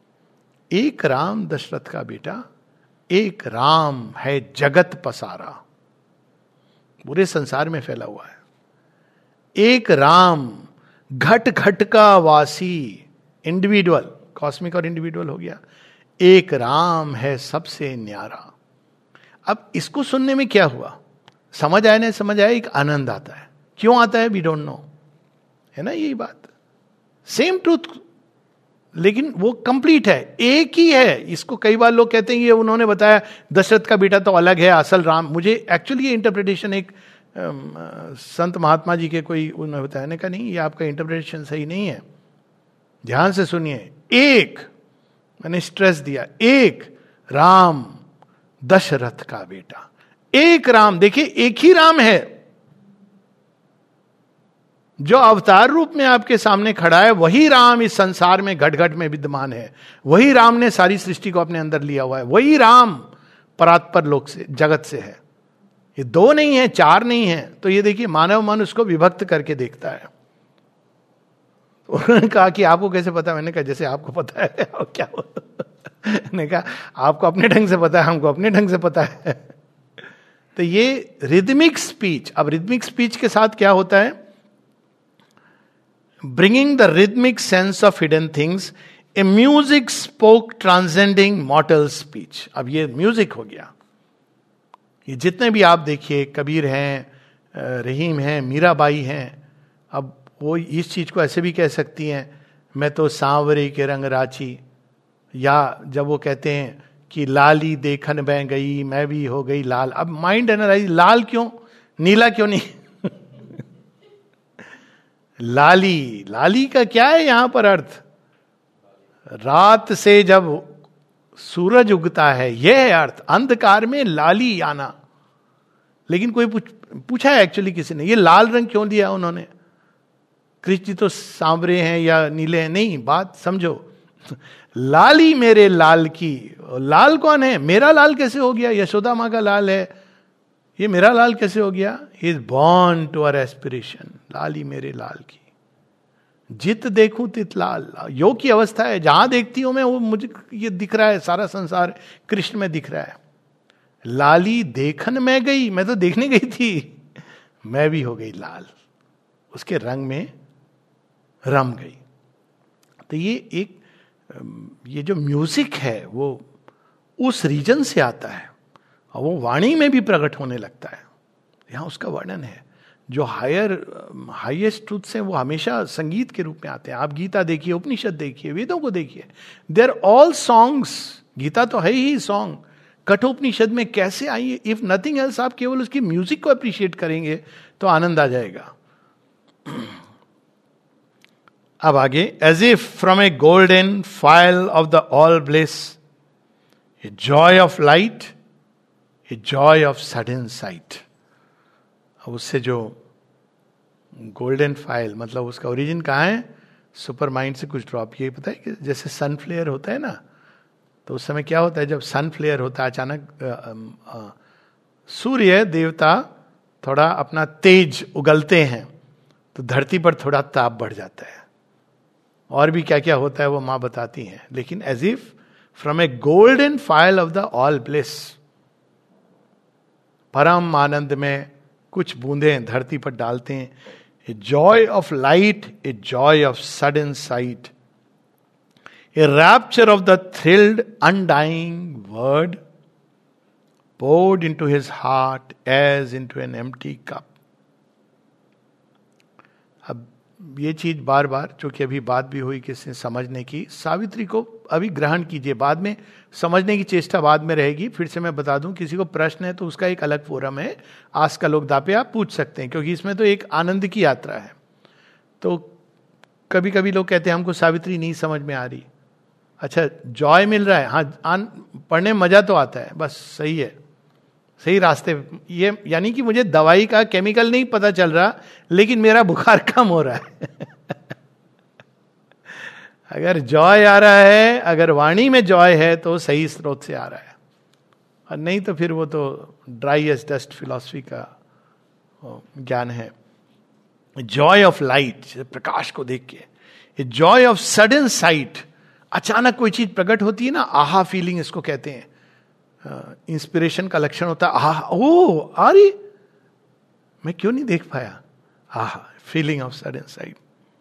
Speaker 1: एक राम दशरथ का बेटा, एक राम है जगत पसारा, पूरे संसार में फैला हुआ है। एक राम घट घट का वासी, इंडिविजुअल, कॉस्मिक और इंडिविजुअल हो गया। एक राम है सबसे न्यारा। अब इसको सुनने में क्या हुआ, समझ आया नहीं समझ आया, एक आनंद आता है। क्यों आता है वी डोंट नो, है ना यही बात, सेम ट्रूथ, लेकिन वो कंप्लीट है, एक ही है। इसको कई बार लोग कहते हैं ये उन्होंने बताया दशरथ का बेटा तो अलग है, असल राम। मुझे एक्चुअली ये इंटरप्रिटेशन एक संत महात्मा जी के कोई उन्होंने बताया, ने कहा नहीं ये आपका इंटरप्रिटेशन सही नहीं है, ध्यान से सुनिए। एक, मैंने स्ट्रेस दिया, एक राम दशरथ का बेटा, एक राम। देखिए एक ही राम है जो अवतार रूप में आपके सामने खड़ा है, वही राम इस संसार में घट घट में विद्यमान है, वही राम ने सारी सृष्टि को अपने अंदर लिया हुआ है, वही राम परात्पर लोक से, जगत से है। ये दो नहीं है, चार नहीं है। तो ये देखिए मानव मन उसको विभक्त करके देखता है। उन्होंने कहा कि आपको कैसे पता, मैंने कहा जैसे आपको पता है और क्या। मैंने कहा आपको अपने ढंग से पता है, हमको अपने ढंग से पता है। तो ये रिदमिक स्पीच, अब रिदमिक स्पीच के साथ क्या होता है, bringing the rhythmic sense of hidden things, a music spoke transcending mortal speech। अब ये म्यूजिक हो गया। ये जितने भी आप देखिए, कबीर हैं, रहीम हैं, मीराबाई हैं, अब वो इस चीज को ऐसे भी कह सकती हैं, मैं तो सांवरे के रंग राची, या जब वो कहते हैं कि लाली देखन बह गई, मैं भी हो गई लाल। अब माइंड एनालाइज, लाल क्यों, नीला क्यों नहीं? लाली, लाली का क्या है यहां पर अर्थ, रात से जब सूरज उगता है, यह है अर्थ, अंधकार में लाली आना। लेकिन कोई पूछा है एक्चुअली किसी ने, ये लाल रंग क्यों दिया उन्होंने, कृष्ण जी तो सांवरे हैं या नीले हैं, नहीं, बात समझो। लाली मेरे लाल की, लाल कौन है, मेरा लाल कैसे हो गया, यशोदा माँ का लाल है, ये मेरा लाल कैसे हो गया, he is born to our aspiration, लाली मेरे लाल की, जित देखूं तित लाल। योग की अवस्था है, जहां देखती हूं मैं वो मुझे ये दिख रहा है, सारा संसार कृष्ण में दिख रहा है। लाली देखन मैं गई, मैं तो देखने गई थी, मैं भी हो गई लाल, उसके रंग में रम गई। तो ये एक, ये जो म्यूजिक है वो उस रीजन से आता है और वो वाणी में भी प्रकट होने लगता है। यहां उसका वर्णन है। जो हाईएस्ट ट्रूथ्स हैं वो हमेशा संगीत के रूप में आते हैं। आप गीता देखिए, उपनिषद देखिए, वेदों को देखिए, they are all songs. Gita तो है ही सॉन्ग। कठोपनिषद में कैसे आई, इफ नथिंग एल्स, आप केवल उसकी म्यूजिक को अप्रिशिएट करेंगे तो आनंद आ जाएगा। अब आगे, as if from a golden phial of the all bliss, a joy of light, a joy of sudden sight. अब उससे जो गोल्डन फाइल, मतलब उसका ओरिजिन कहाँ है, सुपर माइंड से कुछ ड्रॉप। ये पता है कि जैसे सन फ्लेयर होता है ना, तो उस समय क्या होता है, जब सन फ्लेयर होता है अचानक सूर्य देवता थोड़ा अपना तेज उगलते हैं तो धरती पर थोड़ा ताप बढ़ जाता है। और भी क्या क्या होता है वो माँ बताती हैं, लेकिन as if from a golden phial of the all bliss, परम आनंद में कुछ बूंदें धरती पर डालते हैं. A joy of light, a joy of sudden sight, a rapture of the thrilled undying word poured into his heart as into an empty cup. अब ये चीज बार बार, चूंकि अभी बात भी हुई किसने समझने की, सावित्री को अभी ग्रहण कीजिए, बाद में समझने की चेष्टा बाद में रहेगी. फिर से मैं बता दूं, किसी को प्रश्न है तो उसका एक अलग फोरम है, आज का लोक दापे आप पूछ सकते हैं, क्योंकि इसमें तो एक आनंद की यात्रा है. तो कभी कभी लोग कहते हैं हमको सावित्री नहीं समझ में आ रही. अच्छा, जॉय मिल रहा है, हाँ, पढ़ने में मजा तो आता है, बस सही है, सही रास्ते. ये यानी कि मुझे दवाई का केमिकल नहीं पता चल रहा, लेकिन मेरा बुखार कम हो रहा है. अगर जॉय आ रहा है, अगर वाणी में जॉय है तो सही स्रोत से आ रहा है, और नहीं तो फिर वो तो ड्राई एज डस्ट फिलॉसफी का ज्ञान है. जॉय ऑफ लाइट, प्रकाश को देख के. जॉय ऑफ सडन साइट, अचानक कोई चीज प्रकट होती है ना, आहा फीलिंग इसको कहते हैं. इंस्पिरेशन का लक्षण होता है आहा, ओ आ रही, मैं क्यों नहीं देख पाया, आहा, feeling of sudden sight.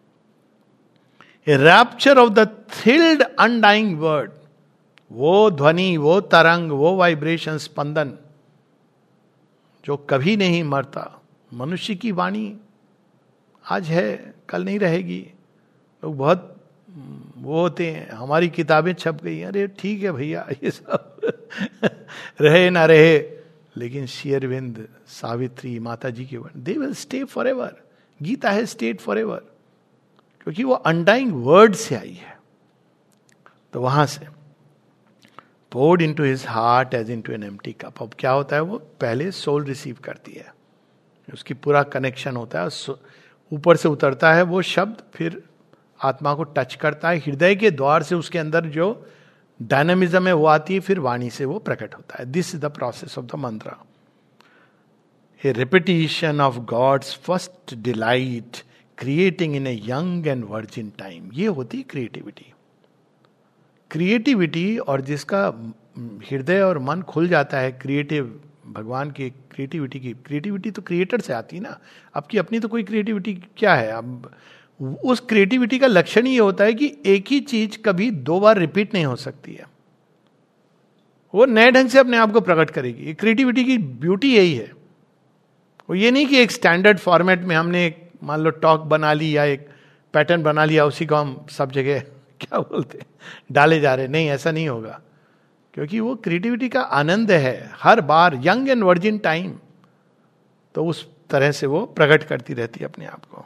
Speaker 1: A rapture of the thrilled undying word, वो ध्वनि, वो तरंग, वो वाइब्रेशन, स्पंदन जो कभी नहीं मरता. मनुष्य की वाणी आज है, कल नहीं रहेगी. लोग बहुत वो होते हैं, हमारी किताबें छप गई, अरे ठीक है भैया, ये सब रहे ना रहे, लेकिन श्री अरविंद, सावित्री, माता जी के word, they will stay forever. Gita है स्टेड फॉर एवर, क्योंकि वो अनडाइंग वर्ड से आई है. तो वहां से poured into his heart as into an empty cup. अब क्या होता है, वो पहले सोल रिसीव करती है, उसकी पूरा कनेक्शन होता है, ऊपर से उतरता है वो शब्द, फिर आत्मा को टच करता है, हृदय के द्वार से उसके अंदर जो डायनामिज्म है वो आती है, फिर वाणी से वो प्रकट होता है. This is the process of the mantra. A repetition of gods first delight creating in a young and virgin time. ये होती क्रिएटिविटी. क्रिएटिविटी, और जिसका हृदय और मन खुल जाता है क्रिएटिव, भगवान की क्रिएटिविटी तो क्रिएटर से आती है ना. आपकी अपनी तो कोई क्रिएटिविटी क्या है. अब उस क्रिएटिविटी का लक्षण ये होता है कि एक ही चीज कभी दो बार रिपीट नहीं हो सकती है, वो नए ढंग से अपने आप को प्रकट करेगी. क्रिएटिविटी की ब्यूटी यही है. वो ये नहीं कि एक स्टैंडर्ड फॉर्मेट में हमने एक मान लो टॉक बना ली या एक पैटर्न बना लिया, उसी को हम सब जगह क्या बोलते हैं डाले जा रहे. नहीं, ऐसा नहीं होगा, क्योंकि वो क्रिएटिविटी का आनंद है हर बार, यंग एंड वर्जिन टाइम. तो उस तरह से वो प्रकट करती रहती है अपने आप को.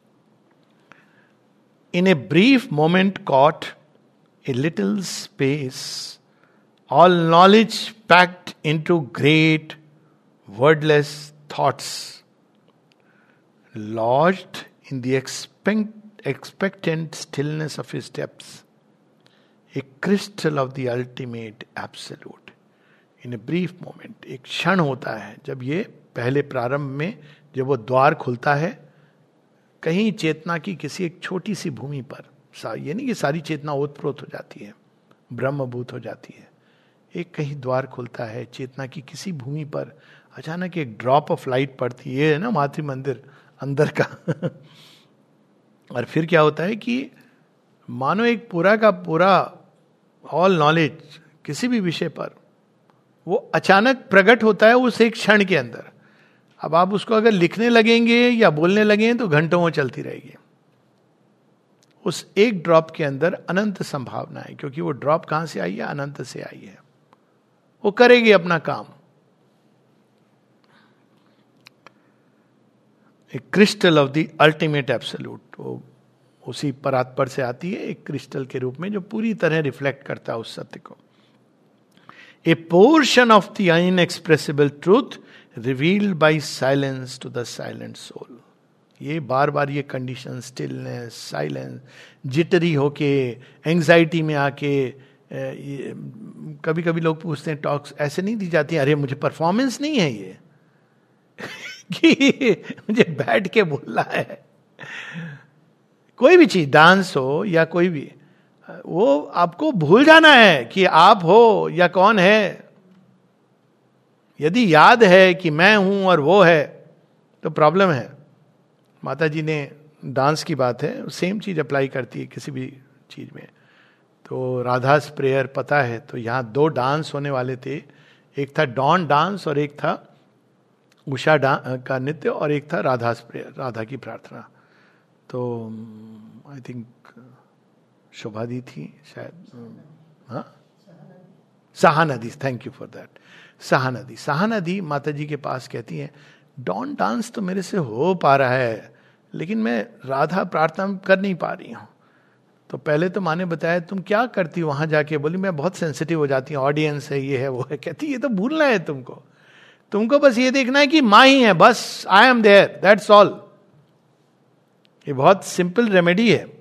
Speaker 1: In a brief moment caught, a little space, all knowledge packed into great wordless thoughts, lodged in the expectant stillness of his depths, a crystal of the ultimate absolute. In a brief moment, एक क्षण होता है जब ये पहले प्रारंभ में जब वो द्वार खुलता है, कहीं चेतना की किसी एक छोटी सी भूमि पर, ये नहीं कि सारी चेतना ओतप्रोत हो जाती है, ब्रह्मभूत हो जाती है. एक कहीं द्वार खुलता है चेतना की किसी भूमि पर, अचानक एक ड्रॉप ऑफ लाइट पड़ती है ना, मातृ मंदिर अंदर का. और फिर क्या होता है कि मानो एक पूरा का पूरा ऑल नॉलेज किसी भी विषय पर वो अचानक प्रकट होता है उस एक क्षण के अंदर. अब आप उसको अगर लिखने लगेंगे या बोलने लगें तो घंटों वो चलती रहेगी. उस एक ड्रॉप के अंदर अनंत संभावना है, क्योंकि वो ड्रॉप कहां से आई है, अनंत से आई है. वो करेगी अपना काम. एक crystal of the ultimate absolute, वो उसी परात्पर से आती है एक क्रिस्टल के रूप में जो पूरी तरह रिफ्लेक्ट करता है उस सत्य को. A portion of the inexpressible truth revealed by silence to the silent soul. ये बार बार ये कंडीशन, स्टिलनेस, साइलेंस, जिटरी होके, एंग्जाइटी में आके, कभी कभी लोग पूछते हैं टॉक्स ऐसे नहीं दी जाती, अरे मुझे परफॉर्मेंस नहीं है ये कि मुझे बैठ के बोलना है. कोई भी चीज, डांस हो या कोई भी, वो आपको भूल जाना है कि आप हो या कौन है। यदि याद है कि मैं हूं और वो है तो प्रॉब्लम है। माता जी ने डांस की बात है, सेम चीज अप्लाई करती है किसी भी चीज में। तो राधास प्रेयर पता है, तो यहाँ 2 डांस होने वाले थे, एक था डॉन डांस और एक था उषा का नृत्य, और एक था राधास प्रेयर, राधा की प्रार्थना। तो आई थिंक शोभा दी थी शायद, हाँ Sahanadi, thank you for that. Sahanadi माता जी के पास कहती है, डॉन डांस तो मेरे से हो पा रहा है, लेकिन मैं राधा प्रार्थना कर नहीं पा रही हूँ। तो पहले तो माँ ने बताया, तुम क्या करती हो वहां जाके? बोली, मैं बहुत सेंसिटिव हो जाती हूँ, ऑडियंस है, ये है वो है। कहती ये तो भूलना है तुमको बस ये देखना है कि माँ ही है, बस I am there, that's all. ये बहुत सिंपल रेमेडी है।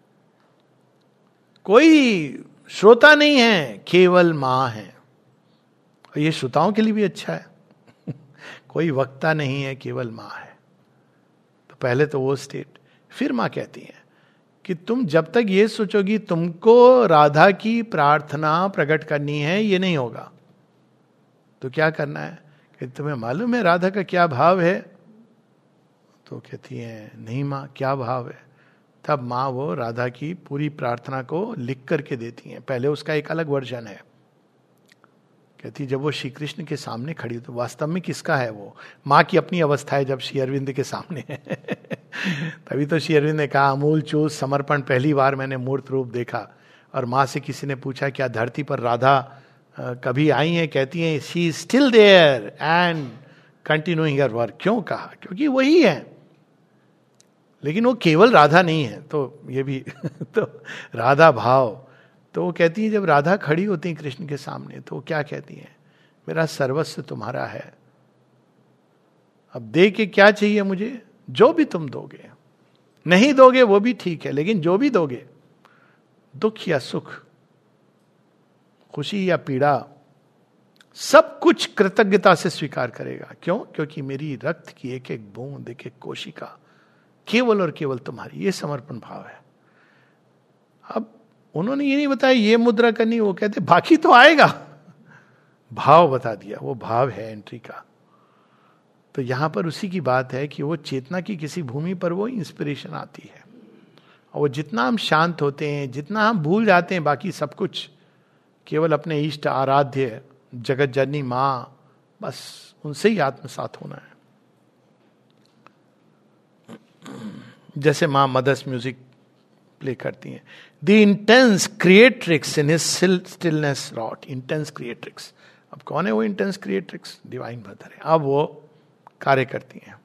Speaker 1: कोई श्रोता नहीं है, केवल माँ है। और ये श्रोताओं के लिए भी अच्छा है। कोई वक्ता नहीं है, केवल माँ है। तो पहले तो वो स्टेट। फिर माँ कहती है कि तुम जब तक ये सोचोगी तुमको राधा की प्रार्थना प्रकट करनी है, ये नहीं होगा। तो क्या करना है कि तुम्हें मालूम है राधा का क्या भाव है? तो कहती है, नहीं माँ, क्या भाव है? तब माँ वो राधा की पूरी प्रार्थना को लिख करके देती हैं। पहले उसका एक अलग वर्जन है। कहती जब वो श्री कृष्ण के सामने खड़ी, तो वास्तव में किसका है वो? माँ की अपनी अवस्था है जब श्री अरविंद के सामने है। तभी तो श्री अरविंद ने कहा, अमूल चूस समर्पण पहली बार मैंने मूर्त रूप देखा। और माँ से किसी ने पूछा, क्या धरती पर राधा कभी आई है? कहती है, she is still there and continuing her work. क्यों कहा? क्योंकि वही है, लेकिन वो केवल राधा नहीं है। तो ये भी तो राधा भाव। तो वो कहती है, जब राधा खड़ी होती है कृष्ण के सामने, तो वो क्या कहती है? मेरा सर्वस्व तुम्हारा है, अब दे के क्या चाहिए मुझे? जो भी तुम दोगे। नहीं दोगे वो भी ठीक है, लेकिन जो भी दोगे, दुख या सुख, खुशी या पीड़ा, सब कुछ कृतज्ञता से स्वीकार करेगा। क्यों? क्योंकि मेरी रक्त की एक एक बूंद, एक एक कोशिका केवल और केवल तुम्हारी। ये समर्पण भाव है। अब उन्होंने ये नहीं बताया ये मुद्रा करनी, वो कहते बाकी तो आएगा। भाव बता दिया, वो भाव है एंट्री का। तो यहां पर उसी की बात है कि वो चेतना की किसी भूमि पर वो इंस्पिरेशन आती है। और वो जितना हम शांत होते हैं, जितना हम भूल जाते हैं बाकी सब कुछ, केवल अपने इष्ट आराध्य जगत जननी माँ, बस उनसे ही आत्मसात होना है। जैसे माँ मदर्स म्यूजिक प्ले करती हैं, the intense creatrix in his stillness wrought. Intense creatrix, अब कौन है वो इंटेंस क्रिएट्रिक्स? डिवाइन मदर है। अब वो कार्य करती हैं।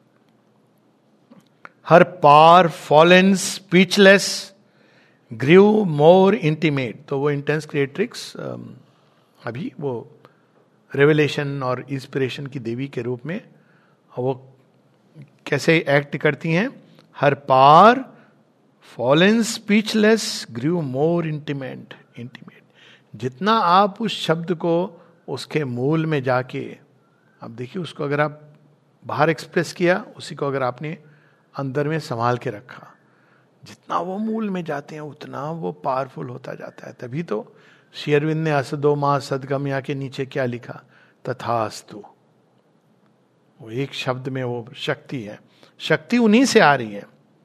Speaker 1: Her power fallen speechless grew more intimate. तो वो इंटेंस क्रिएट्रिक्स अभी वो रेवलेशन और इंस्पिरेशन की देवी के रूप में वो कैसे एक्ट करती हैं? Her power fallen speechless grew more intimate. जितना आप उस शब्द को उसके मूल में जाके, अब देखिए उसको अगर आप बाहर एक्सप्रेस किया, उसी को अगर आपने अंदर में संभाल के रखा, जितना वो मूल में जाते हैं उतना वो पावरफुल होता जाता है। तभी तो श्री अरविंद ने असदो मां सदगमया के नीचे क्या लिखा? तथास्तु। वो एक शब्द में वो शक्ति है, शक्ति उन्हीं से आ रही है।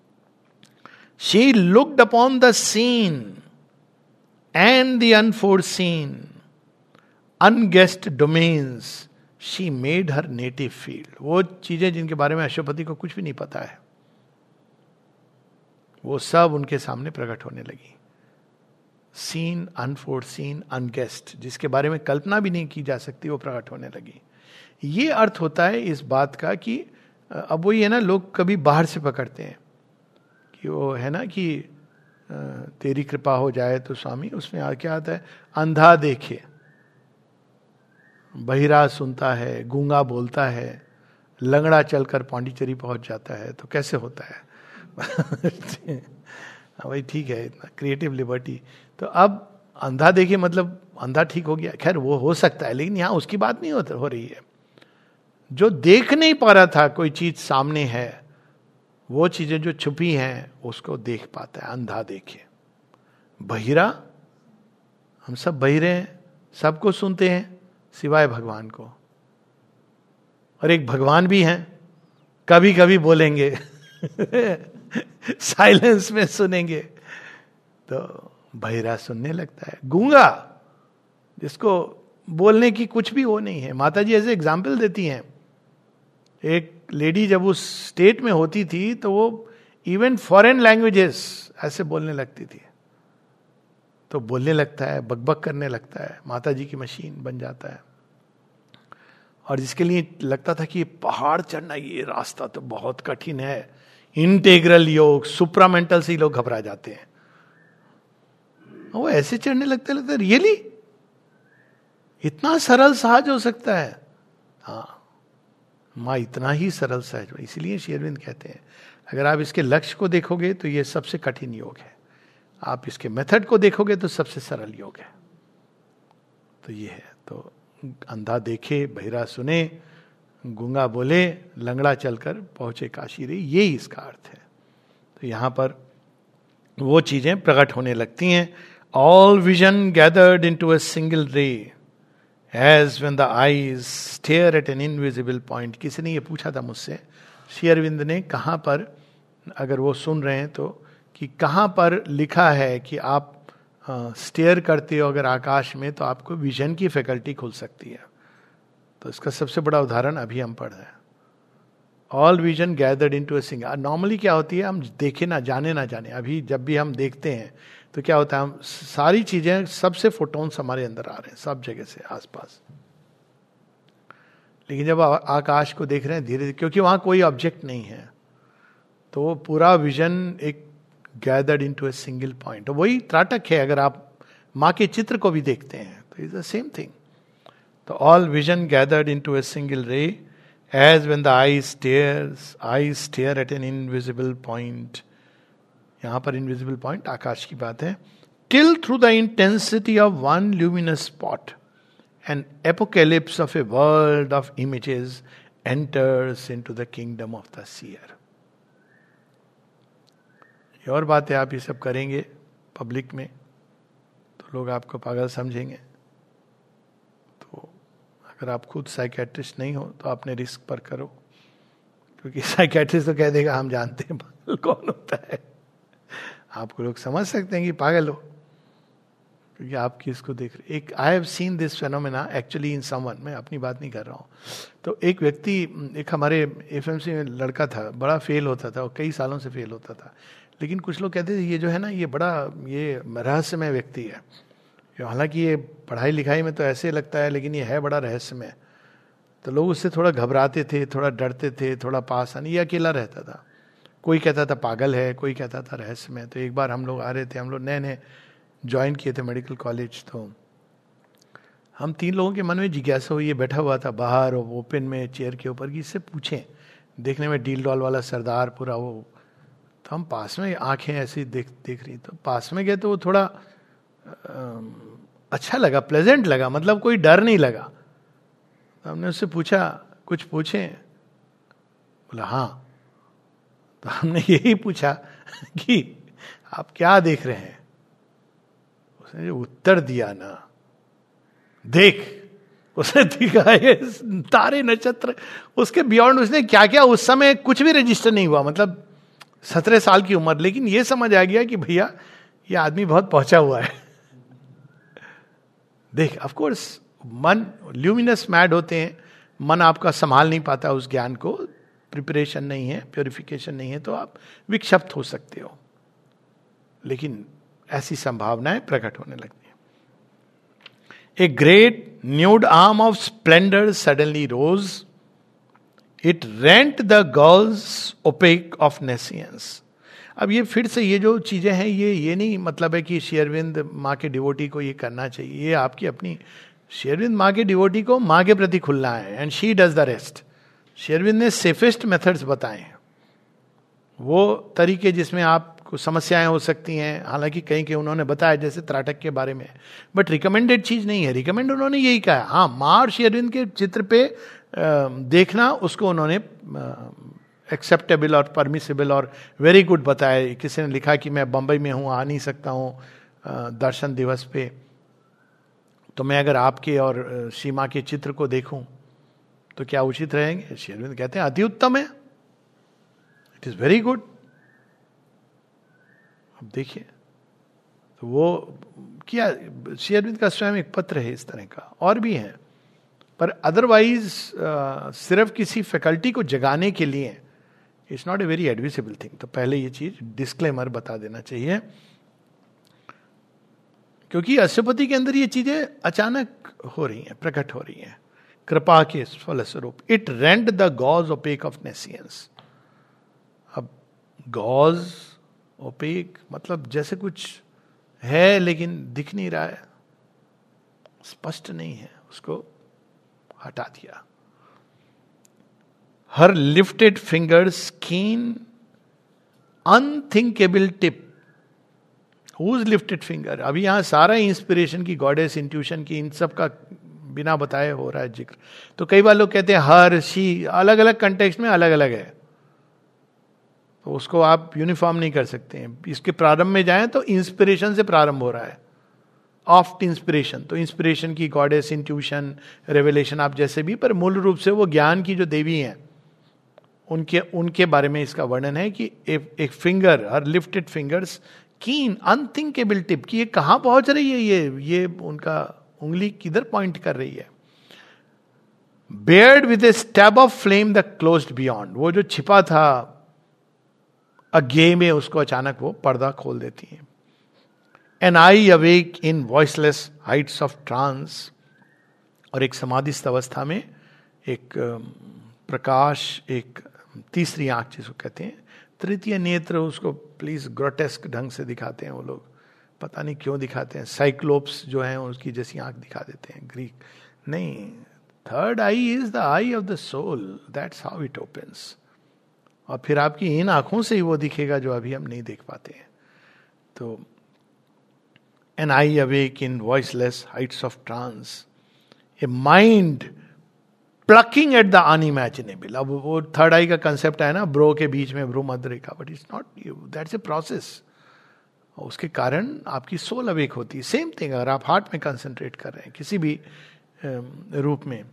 Speaker 1: She looked upon the seen and the unforeseen unguessed domains, she made her native field. वो चीजें जिनके बारे में अशोपति को कुछ भी नहीं पता है, वो सब उनके सामने प्रकट होने लगी। सीन, अनफोरसीन, अनगेस्ड, जिसके बारे में कल्पना भी नहीं की जा सकती, वो प्रकट होने लगी। ये अर्थ होता है इस बात का कि अब वही है ना, लोग कभी बाहर से पकड़ते हैं कि वो है ना कि तेरी कृपा हो जाए तो स्वामी, उसमें क्या आता है? अंधा देखे, बहिरा सुनता है, गूंगा बोलता है, लंगड़ा चलकर पांडिचेरी पहुंच जाता है। तो कैसे होता है? भाई ठीक है, इतना क्रिएटिव लिबर्टी। तो अब अंधा देखे मतलब अंधा ठीक हो गया, खैर वो हो सकता है, लेकिन यहां उसकी बात नहीं हो रही है। जो देख नहीं पा रहा था कोई चीज सामने है, वो चीजें जो छुपी हैं उसको देख पाता है, अंधा देखे। बहिरा, हम सब बहिरे हैं, सबको सुनते हैं सिवाय भगवान को। और एक भगवान भी हैं, कभी कभी बोलेंगे साइलेंस में सुनेंगे, तो बहिरा सुनने लगता है। गूंगा, जिसको बोलने की कुछ भी वो नहीं है। माता जी ऐसे एग्जाम्पल देती हैं, एक लेडी जब उस स्टेट में होती थी तो वो इवन फॉरेन लैंग्वेजेस ऐसे बोलने लगती थी, तो बोलने लगता है, बकबक करने लगता है, माता जी की मशीन बन जाता है। और जिसके लिए लगता था कि ये पहाड़ चढ़ना, ये रास्ता तो बहुत कठिन है, इंटेग्रल योग, सुप्रामेंटल से ही लोग घबरा जाते हैं, वो ऐसे चढ़ने लगता रियली इतना सरल सहज हो सकता है। हाँ, माँ इतना ही सरल सहज। इसलिए श्री अरविंद कहते हैं अगर आप इसके लक्ष्य को देखोगे तो ये सबसे कठिन योग है, आप इसके मेथड को देखोगे तो सबसे सरल योग है। तो ये है, तो अंधा देखे, बहिरा सुने, गूंगा बोले, लंगड़ा चलकर पहुंचे काशी रे, ये ही इसका अर्थ है। तो यहां पर वो चीजें प्रकट होने लगती हैं। All vision gathered into a single ray as when the eyes stare at an invisible point. किसी ने ये पूछा था मुझसे, श्री अरविंद ने कहां पर, अगर वो सुन रहे हैं तो, कि कहां पर लिखा है कि आप स्टेयर करते हो अगर आकाश में तो आपको विजन की फैकल्टी खुल सकती है। तो इसका सबसे बड़ा उदाहरण अभी हम पढ़ रहे हैं, all vision gathered into a single. Normally क्या होती है, हम देखे ना जाने ना जाने, अभी जब भी हम देखते हैं तो क्या होता है, हम सारी चीजें, सबसे फोटोन्स हमारे अंदर आ रहे हैं सब जगह से आसपास। लेकिन जब आकाश को देख रहे हैं धीरे धीरे, क्योंकि वहां कोई ऑब्जेक्ट नहीं है, तो वो पूरा विजन एक gathered into a single point. वही त्राटक है, अगर आप माँ के चित्र को भी देखते हैं तो इज द सेम थिंग। तो all vision gathered into a single ray as when the eye stare at an invisible point. यहां पर इनविजिबल पॉइंट आकाश की बात है। Till through the intensity of one luminous spot an apocalypse of a world of images enters into the kingdom of the seer. ये और बात है, आप ये सब करेंगे पब्लिक में तो लोग आपको पागल समझेंगे। तो अगर आप खुद साइकेट्रिस्ट नहीं हो तो अपने रिस्क पर करो, क्योंकि साइकेट्रिस्ट तो कह देगा हम जानते हैं पागल कौन होता है। आपको लोग समझ सकते हैं कि पागल हो, क्योंकि आप किसको देख रहे। एक I have seen this phenomena actually in someone, मैं अपनी बात नहीं कर रहा हूँ। तो एक व्यक्ति, एक हमारे एफएमसी में लड़का था, बड़ा फेल होता था और कई सालों से फेल होता था। लेकिन कुछ लोग कहते थे ये जो है ना, ये बड़ा ये रहस्यमय व्यक्ति है। हालांकि ये पढ़ाई लिखाई में तो ऐसे लगता है, लेकिन ये है बड़ा रहस्यमय। तो लोग उससे थोड़ा घबराते थे, थोड़ा डरते थे, थोड़ा पास आने। ये अकेला रहता था, कोई कहता था पागल है, कोई कहता था रहस्यमय। तो एक बार हम लोग आ रहे थे, हम लोग नए नए ज्वाइन किए थे मेडिकल कॉलेज, तो हम 3 लोगों के मन में जिज्ञासा हुई। ये बैठा हुआ था बाहर ओपन में चेयर के ऊपर, कि इससे पूछें, देखने में डील डॉल वाला सरदार पूरा वो। तो हम पास में, आंखें ऐसी देख रही, तो पास में गए तो वो थोड़ा अच्छा लगा, प्लेजेंट लगा, मतलब कोई डर नहीं लगा। तो हमने उससे पूछा कुछ पूछें, बोला हाँ। तो हमने यही पूछा कि आप क्या देख रहे हैं। उसने जो उत्तर दिया ना, देख, उसने दिखाए तारे नक्षत्र, उसके बियॉन्ड उसने क्या क्या, उस समय कुछ भी रजिस्टर नहीं हुआ, मतलब 17 साल की उम्र। लेकिन ये समझ आ गया कि भैया ये आदमी बहुत पहुंचा हुआ है। देख, ऑफ कोर्स मन ल्यूमिनस मैड होते हैं, मन आपका संभाल नहीं पाता उस ज्ञान को, प्रिपरेशन नहीं है, प्योरिफिकेशन नहीं है, तो आप विक्षिप्त हो सकते हो। लेकिन ऐसी संभावनाएं प्रकट होने लगती हैं। A great nude arm of splendour suddenly rose, it rent the gauze opaque of nescience. अब ये फिर से ये जो चीजें हैं, ये नहीं मतलब है कि श्री अरविंद माँ के डिवोटी को ये करना चाहिए। ये आपकी अपनी, श्री अरविंद माँ के डिवोटी को माँ के प्रति खुलना है, and she does the rest. Shri Aurobindo ने सेफेस्ट मेथड्स बताए हैं, वो तरीके जिसमें आपको समस्याएं हो सकती हैं। हालांकि कहीं के उन्होंने बताया, जैसे त्राटक के बारे में, बट रिकमेंडेड चीज नहीं है। रिकमेंड उन्होंने यही कहा, हाँ, माँ और श्री अरविंद के चित्र पे देखना, उसको उन्होंने एक्सेप्टेबल और परमिसिबल और वेरी गुड बताया। किसी ने लिखा कि मैं बंबई में हूँ, आ नहीं सकता हूँ दर्शन दिवस पे, तो मैं अगर आपके और सीमा के चित्र को देखूं तो क्या उचित रहेंगे? श्री अरविंद कहते हैं अति उत्तम है, इट इज वेरी गुड। अब देखिए, तो वो किया। श्री अरविंद का स्वयं एक पत्र है इस तरह का, और भी है, पर अदरवाइज सिर्फ किसी फैकल्टी को जगाने के लिए it's not a very admissible thing. तो पहले ये चीज डिस्क्लेमर बता देना चाहिए, क्योंकि अष्टपदी के अंदर ये चीजें अचानक हो रही हैं, प्रकट हो रही हैं कृपा के फलस्वरूप। It rent the gauze opaque of nescience. अब गॉज ओपेक मतलब जैसे कुछ है लेकिन दिख नहीं रहा है, स्पष्ट नहीं है, उसको हटा दिया। Her lifted finger's keen unthinkable tip. Whose lifted finger? अभी यहां सारा इंस्पिरेशन की, गॉडेस, इंट्यूशन की, इन सब का बिना बताए हो रहा है जिक्र। तो कई बार लोग कहते हैं हर, शी, अलग अलग कंटेक्स्ट में अलग अलग है, तो उसको आप यूनिफॉर्म नहीं कर सकते हैं। इसके प्रारंभ में जाएं तो इंस्पिरेशन से प्रारंभ हो रहा है, ऑफ्ट इंस्पिरेशन। तो इंस्पिरेशन की गॉडेस, इंट्यूशन, रेवलेशन, आप जैसे भी, पर मूल रूप से वो ज्ञान की जो देवी हैं उनके बारे में इसका वर्णन है कि एक finger, her lifted finger's keen unthinkable tip, कि ये कहां पहुंच रही है, ये उनका उंगली किधर पॉइंट कर रही है। Bared with a stab of flame the closed beyond. वो जो छिपा था अज्ञेय में, उसको अचानक वो पर्दा खोल देती है। An eye awake in voiceless heights of trance. और एक समाधिस्थ अवस्था में एक प्रकाश, एक तीसरी आंख जिसको कहते हैं, तृतीय नेत्र, उसको प्लीज ग्रोटेस्क ढंग से दिखाते हैं वो लोग, पता नहीं क्यों दिखाते हैं। साइक्लोप्स जो है उसकी जैसी आंख दिखा देते हैं, ग्रीक नहीं। Third eye is the eye of the soul, that's how it opens. और फिर आपकी इन आंखों से ही वो दिखेगा जो अभी हम नहीं देख पाते हैं। तो an eye awake in voiceless heights of trance, a mind plucking at the unimaginable. अब वो थर्ड आई का कंसेप्ट है ना, ब्रो के बीच में भ्रू मध्य रेखा, but it's not, that's a process. उसके कारण आपकी सोल अवेक होती है। सेम थिंग अगर आप हार्ट में कंसंट्रेट कर रहे हैं किसी भी रूप में।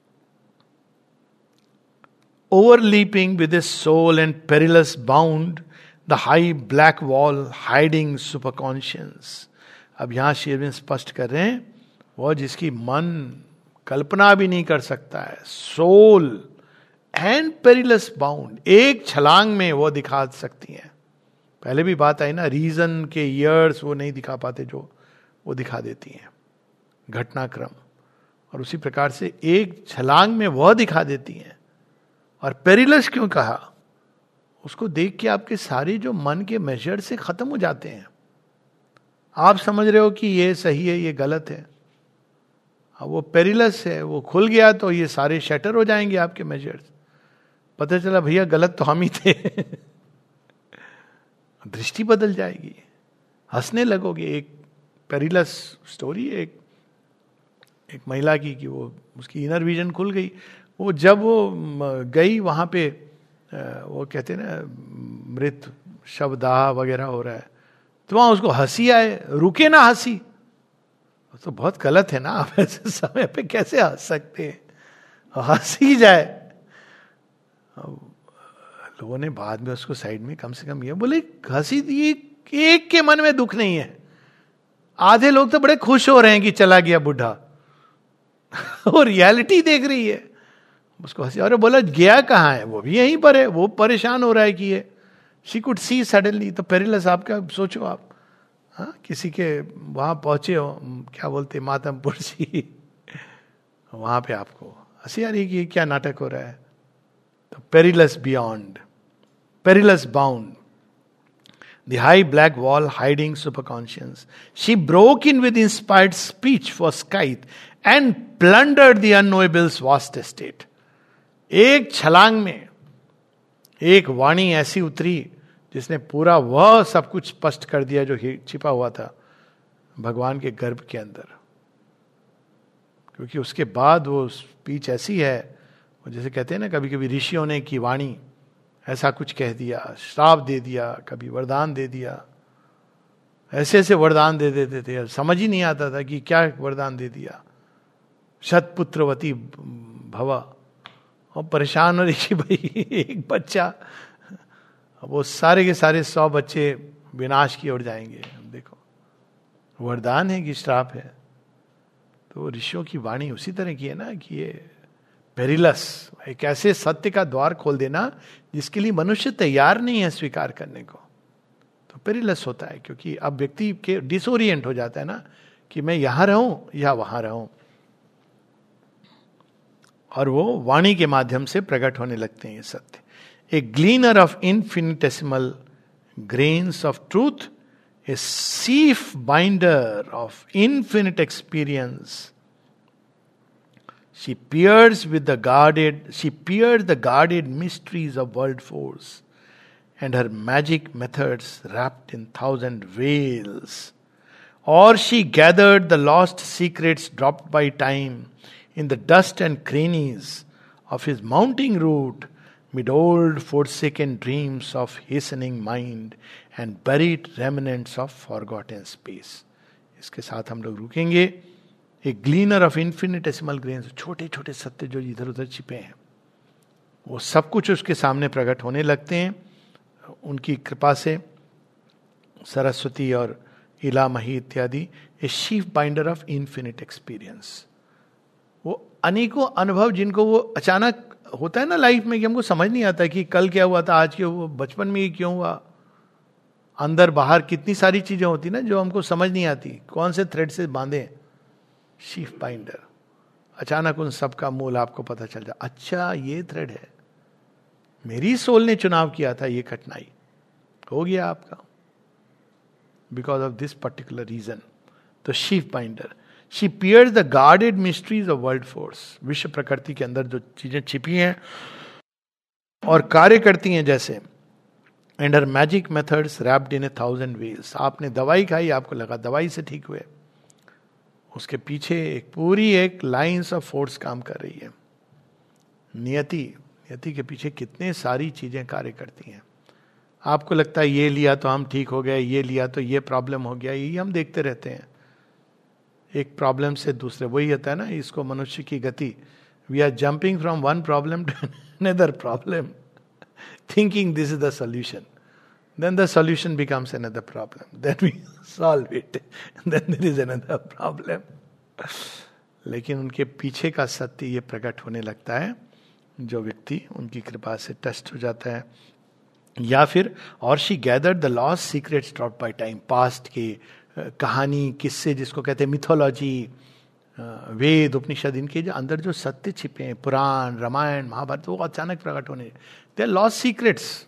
Speaker 1: Overleaping with a soul and perilous bound the high black wall hiding superconscious. अब यहां शेरविन स्पष्ट कर रहे हैं, वो जिसकी मन कल्पना भी नहीं कर सकता है, सोल एंड पेरिलस बाउंड, एक छलांग में वो दिखा सकती हैं। पहले भी बात आई ना, रीजन के ईयर्स वो नहीं दिखा पाते, जो वो दिखा देती हैं घटनाक्रम। और उसी प्रकार से एक छलांग में वह दिखा देती हैं। और पेरिलस क्यों कहा? उसको देख के आपके सारे जो मन के मेजर से खत्म हो जाते हैं। आप समझ रहे हो कि ये सही है, ये गलत है, अब वो पेरिलस है, वो खुल गया तो ये सारे शटर हो जाएंगे आपके मेजर्स। पता चला भैया गलत तो हम ही थे। दृष्टि बदल जाएगी, हंसने लगोगे। एक पेरिलस स्टोरी, एक महिला की, कि वो उसकी इनर विजन खुल गई। वो जब वो गई वहां पे, वो कहते हैं ना मृत शवदाह वगैरह हो रहा है, तो वहां उसको हंसी आए, रुके ना हंसी। तो बहुत गलत है ना, आप ऐसे समय पे कैसे हंस सकते हैं, हंस ही जाए। लोगों ने बाद में उसको साइड में कम से कम ये बोले, हंसी एक के मन में दुख नहीं है, आधे लोग तो बड़े खुश हो रहे हैं कि चला गया बुढ़ा। वो रियलिटी देख रही है, उसको हंसी। और बोला गया कहाँ है, वो भी यहीं पर है, वो परेशान हो रहा है कि ये शी कुड सी सडनली। तो पेरिलस आपका सोचो आप, हाँ, किसी के वहां पहुंचे हो, क्या बोलते मातमपुर सी, वहां पे आपको हंसी आ रही कि क्या नाटक हो रहा है। तो perilous beyond, perilous bound, the high black wall hiding superconscious, she broke in with inspired speech for scythe and plundered the unknowable's vast estate. एक छलांग में एक वाणी ऐसी उतरी जिसने पूरा वह सब कुछ स्पष्ट कर दिया जो छिपा हुआ था भगवान के गर्भ के अंदर। क्योंकि उसके बाद वो स्पीच ऐसी है, जैसे कहते हैं ना कभी कभी ऋषियों ने की वाणी ऐसा कुछ कह दिया, श्राप दे दिया, कभी वरदान दे दिया, ऐसे ऐसे वरदान दे देते थे, समझ ही नहीं आता था कि क्या वरदान दे दिया, शतपुत्रवती भवा, और परेशान हो रही कि भाई एक बच्चा, वो सारे के सारे 100 बच्चे विनाश की ओर जाएंगे। देखो वरदान है कि श्राप है। तो ऋषियों की वाणी उसी तरह की है ना कि ये पेरिलस, एक ऐसे सत्य का द्वार खोल देना जिसके लिए मनुष्य तैयार नहीं है स्वीकार करने को, तो पेरिलस होता है, क्योंकि अब व्यक्ति के डिसोरिएंट हो जाता है ना कि मैं यहां रहूं या वहां रहूं, और वो वाणी के माध्यम से प्रकट होने लगते हैं ये सत्य। A gleaner of infinitesimal grains of truth, a sheaf binder of infinite experience, she peers the guarded mysteries of world force, and her magic methods wrapped in 1,000 veils. Or she gathered the lost secrets dropped by time in the dust and crannies of his mounting route, mid old forsaken dreams of hastening mind and buried remnants of forgotten space. इसके साथ हम लोग रुकेंगे। एक ग्लीनर of infinitesimal grains, छोटे छोटे सत्य जो इधर उधर छिपे हैं, वो सब कुछ उसके सामने प्रकट होने लगते हैं उनकी कृपा से। सरस्वती और इलामही इत्यादि, a sheaf binder of infinite experience, वो अनेकों अनुभव जिनको वो अचानक होता है ना लाइफ में कि हमको समझ नहीं आता कि कल क्या हुआ था, आज क्यों हुआ, बचपन में ही क्यों हुआ, अंदर बाहर कितनी सारी चीजें होती ना जो हमको समझ नहीं आती, कौन से थ्रेड से बांधे। शीफ बाइंडर, अचानक उन सब का मूल आपको पता चल जाए, अच्छा ये थ्रेड है, मेरी सोल ने चुनाव किया था, ये कठिनाई हो गया आपका because of this particular reason. तो sheaf binder, she pierces the guarded mysteries of world force, विश्व प्रकृति के अंदर जो चीजें छिपी हैं और कार्य करती हैं जैसे, and her magic methods wrapped in 1,000 veils. आपने दवाई खाई, आपको लगा दवाई से ठीक हुए, उसके पीछे एक पूरी एक लाइंस ऑफ फोर्स काम कर रही है। नियति के पीछे कितने सारी चीजें कार्य करती हैं। आपको लगता है ये लिया तो हम ठीक हो गए, ये लिया तो ये प्रॉब्लम हो गया, यही हम देखते रहते हैं, एक प्रॉब्लम से दूसरे। वही होता है ना, इसको मनुष्य की गति, we are jumping from one problem to another problem, thinking this is the solution, then the solution becomes another problem, then we solve it, then there is another problem. लेकिन उनके पीछे का सत्य ये प्रकट होने लगता है जो व्यक्ति उनकी कृपा से टस्ट हो जाता है। या फिर और she gathered the lost secrets dropped by time, past के कहानी किस्से जिसको कहते हैं मिथोलॉजी, वेद उपनिषद, इनके जो अंदर जो सत्य छिपे हैं, पुराण रामायण महाभारत, वो अचानक प्रकट होने, दे आर लॉस्ट सीक्रेट्स।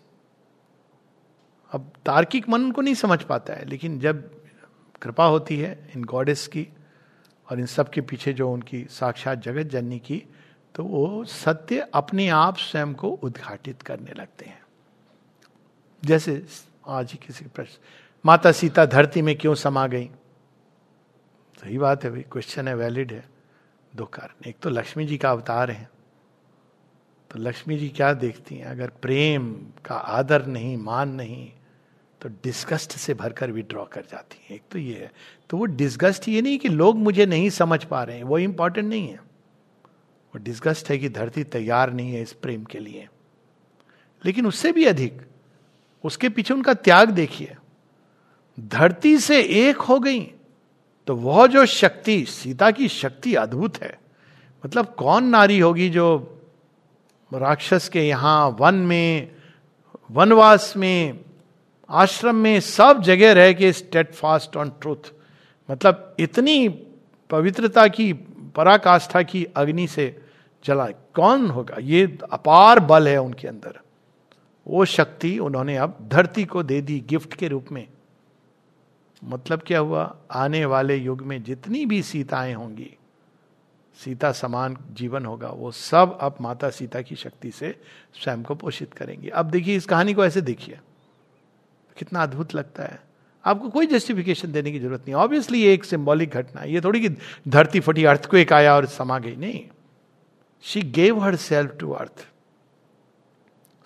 Speaker 1: अब तार्किक मन उनको नहीं समझ पाता है, लेकिन जब कृपा होती है इन गॉडेस की और इन सब के पीछे जो उनकी साक्षात जगत जननी की, तो वो सत्य अपने आप स्वयं को उद्घाटित करने लगते हैं। जैसे आज ही किसी प्रश्न, माता सीता धरती में क्यों समा गई? सही बात है भाई, क्वेश्चन है, वैलिड है। दो कारण, एक तो लक्ष्मी जी का अवतार है, तो लक्ष्मी जी क्या देखती हैं, अगर प्रेम का आदर नहीं, मान नहीं, तो डिस्गस्ट से भरकर विड्रॉ कर जाती हैं। एक तो ये है, तो वो डिस्गस्ट ये नहीं कि लोग मुझे नहीं समझ पा रहे हैं, वो इंपॉर्टेंट नहीं है, वो डिस्गस्ट है कि धरती तैयार नहीं है इस प्रेम के लिए। लेकिन उससे भी अधिक उसके पीछे उनका त्याग देखिए, धरती से एक हो गई, तो वह जो शक्ति, सीता की शक्ति अद्भुत है। मतलब कौन नारी होगी जो राक्षस के यहां वन में, वनवास में, आश्रम में, सब जगह रह के स्टेडफास्ट ऑन ट्रूथ, मतलब इतनी पवित्रता की, पराकाष्ठा की अग्नि से जला, कौन होगा? ये अपार बल है उनके अंदर। वो शक्ति उन्होंने अब धरती को दे दी गिफ्ट के रूप में। मतलब क्या हुआ? आने वाले युग में जितनी भी सीताएं होंगी, सीता समान जीवन होगा, वो सब अब माता सीता की शक्ति से स्वयं को पोषित करेंगे। अब देखिए इस कहानी को ऐसे देखिए, कितना अद्भुत लगता है। आपको कोई जस्टिफिकेशन देने की जरूरत नहीं। ऑब्वियसली ये एक सिंबॉलिक घटना है, ये थोड़ी कि धरती फटी, अर्थक्वेक आया और समा गई, नहीं। She gave herself to earth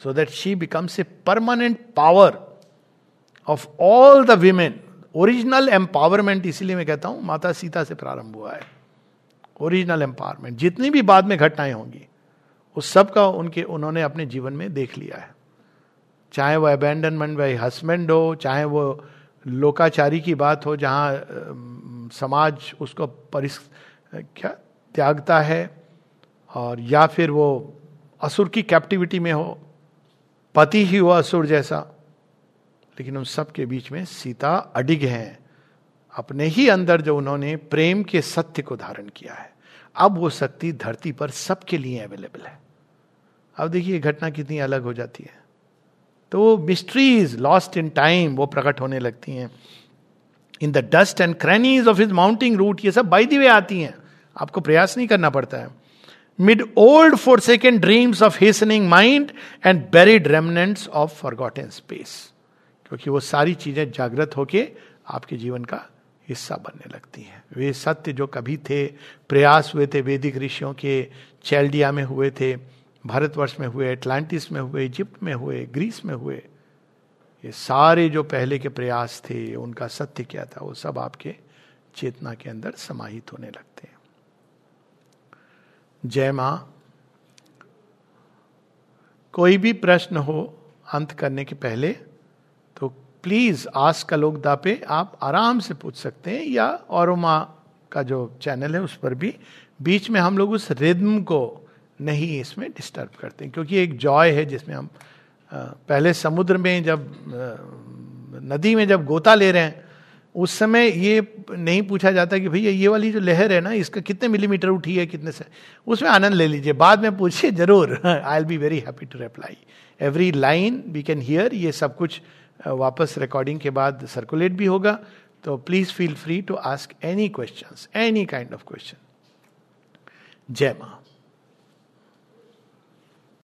Speaker 1: so that she becomes a permanent power of all the women. Original empowerment, इसीलिए मैं कहता हूं माता सीता से प्रारंभ हुआ है ओरिजिनल एम्पावरमेंट. जितनी भी बाद में घटनाएं होंगी उस सब का उन्होंने अपने जीवन में देख लिया है. चाहे वो अबैंडनमेंट बाय हस्बैंड हो, चाहे वो लोकाचारी की बात हो जहां समाज उसको त्यागता है, और या फिर वो असुर की कैप्टिविटी में हो, पति ही हुआ असुर जैसा, लेकिन उन सब के बीच में सीता अडिग हैं अपने ही अंदर जो उन्होंने प्रेम के सत्य को धारण किया है. अब वो शक्ति धरती पर सबके लिए अवेलेबल है. अब देखिए घटना कितनी अलग हो जाती है. तो वो मिस्ट्रीज लॉस्ट इन टाइम वो प्रकट होने लगती हैं. In the dust and crannies of his mounting route, ये सब बाय द वे आती हैं, आपको प्रयास नहीं करना पड़ता है. Mid old forsaken dreams of hastening mind and buried remnants of forgotten space, क्योंकि वो सारी चीजें जागृत होके आपके जीवन का हिस्सा बनने लगती हैं. वे सत्य जो कभी थे, प्रयास हुए थे वैदिक ऋषियों के, चैल्डिया में हुए थे, भारतवर्ष में हुए, एटलांटिस में हुए, इजिप्ट में हुए, ग्रीस में हुए, ये सारे जो पहले के प्रयास थे उनका सत्य क्या था, वो सब आपके चेतना के अंदर समाहित होने लगते हैं. जय मां. कोई भी प्रश्न हो अंत करने के पहले तो प्लीज आस्क कलोकदा पे आप आराम से पूछ सकते हैं, या औरोमा का जो चैनल है उस पर भी. बीच में हम लोग उस रिद्म को नहीं इसमें डिस्टर्ब करते हैं, क्योंकि एक जॉय है जिसमें हम पहले समुद्र में जब नदी में जब गोता ले रहे हैं उस समय ये नहीं पूछा जाता कि भैया ये वाली जो लहर है ना इसका कितने मिलीमीटर उठी है, कितने से, उसमें आनंद ले लीजिए, बाद में पूछिए जरूर. I will be very happy to reply every line we can hear. ये सब कुछ वापस रिकॉर्डिंग के बाद सर्कुलेट भी होगा, तो please feel free to ask any questions, any kind of question. जय मां.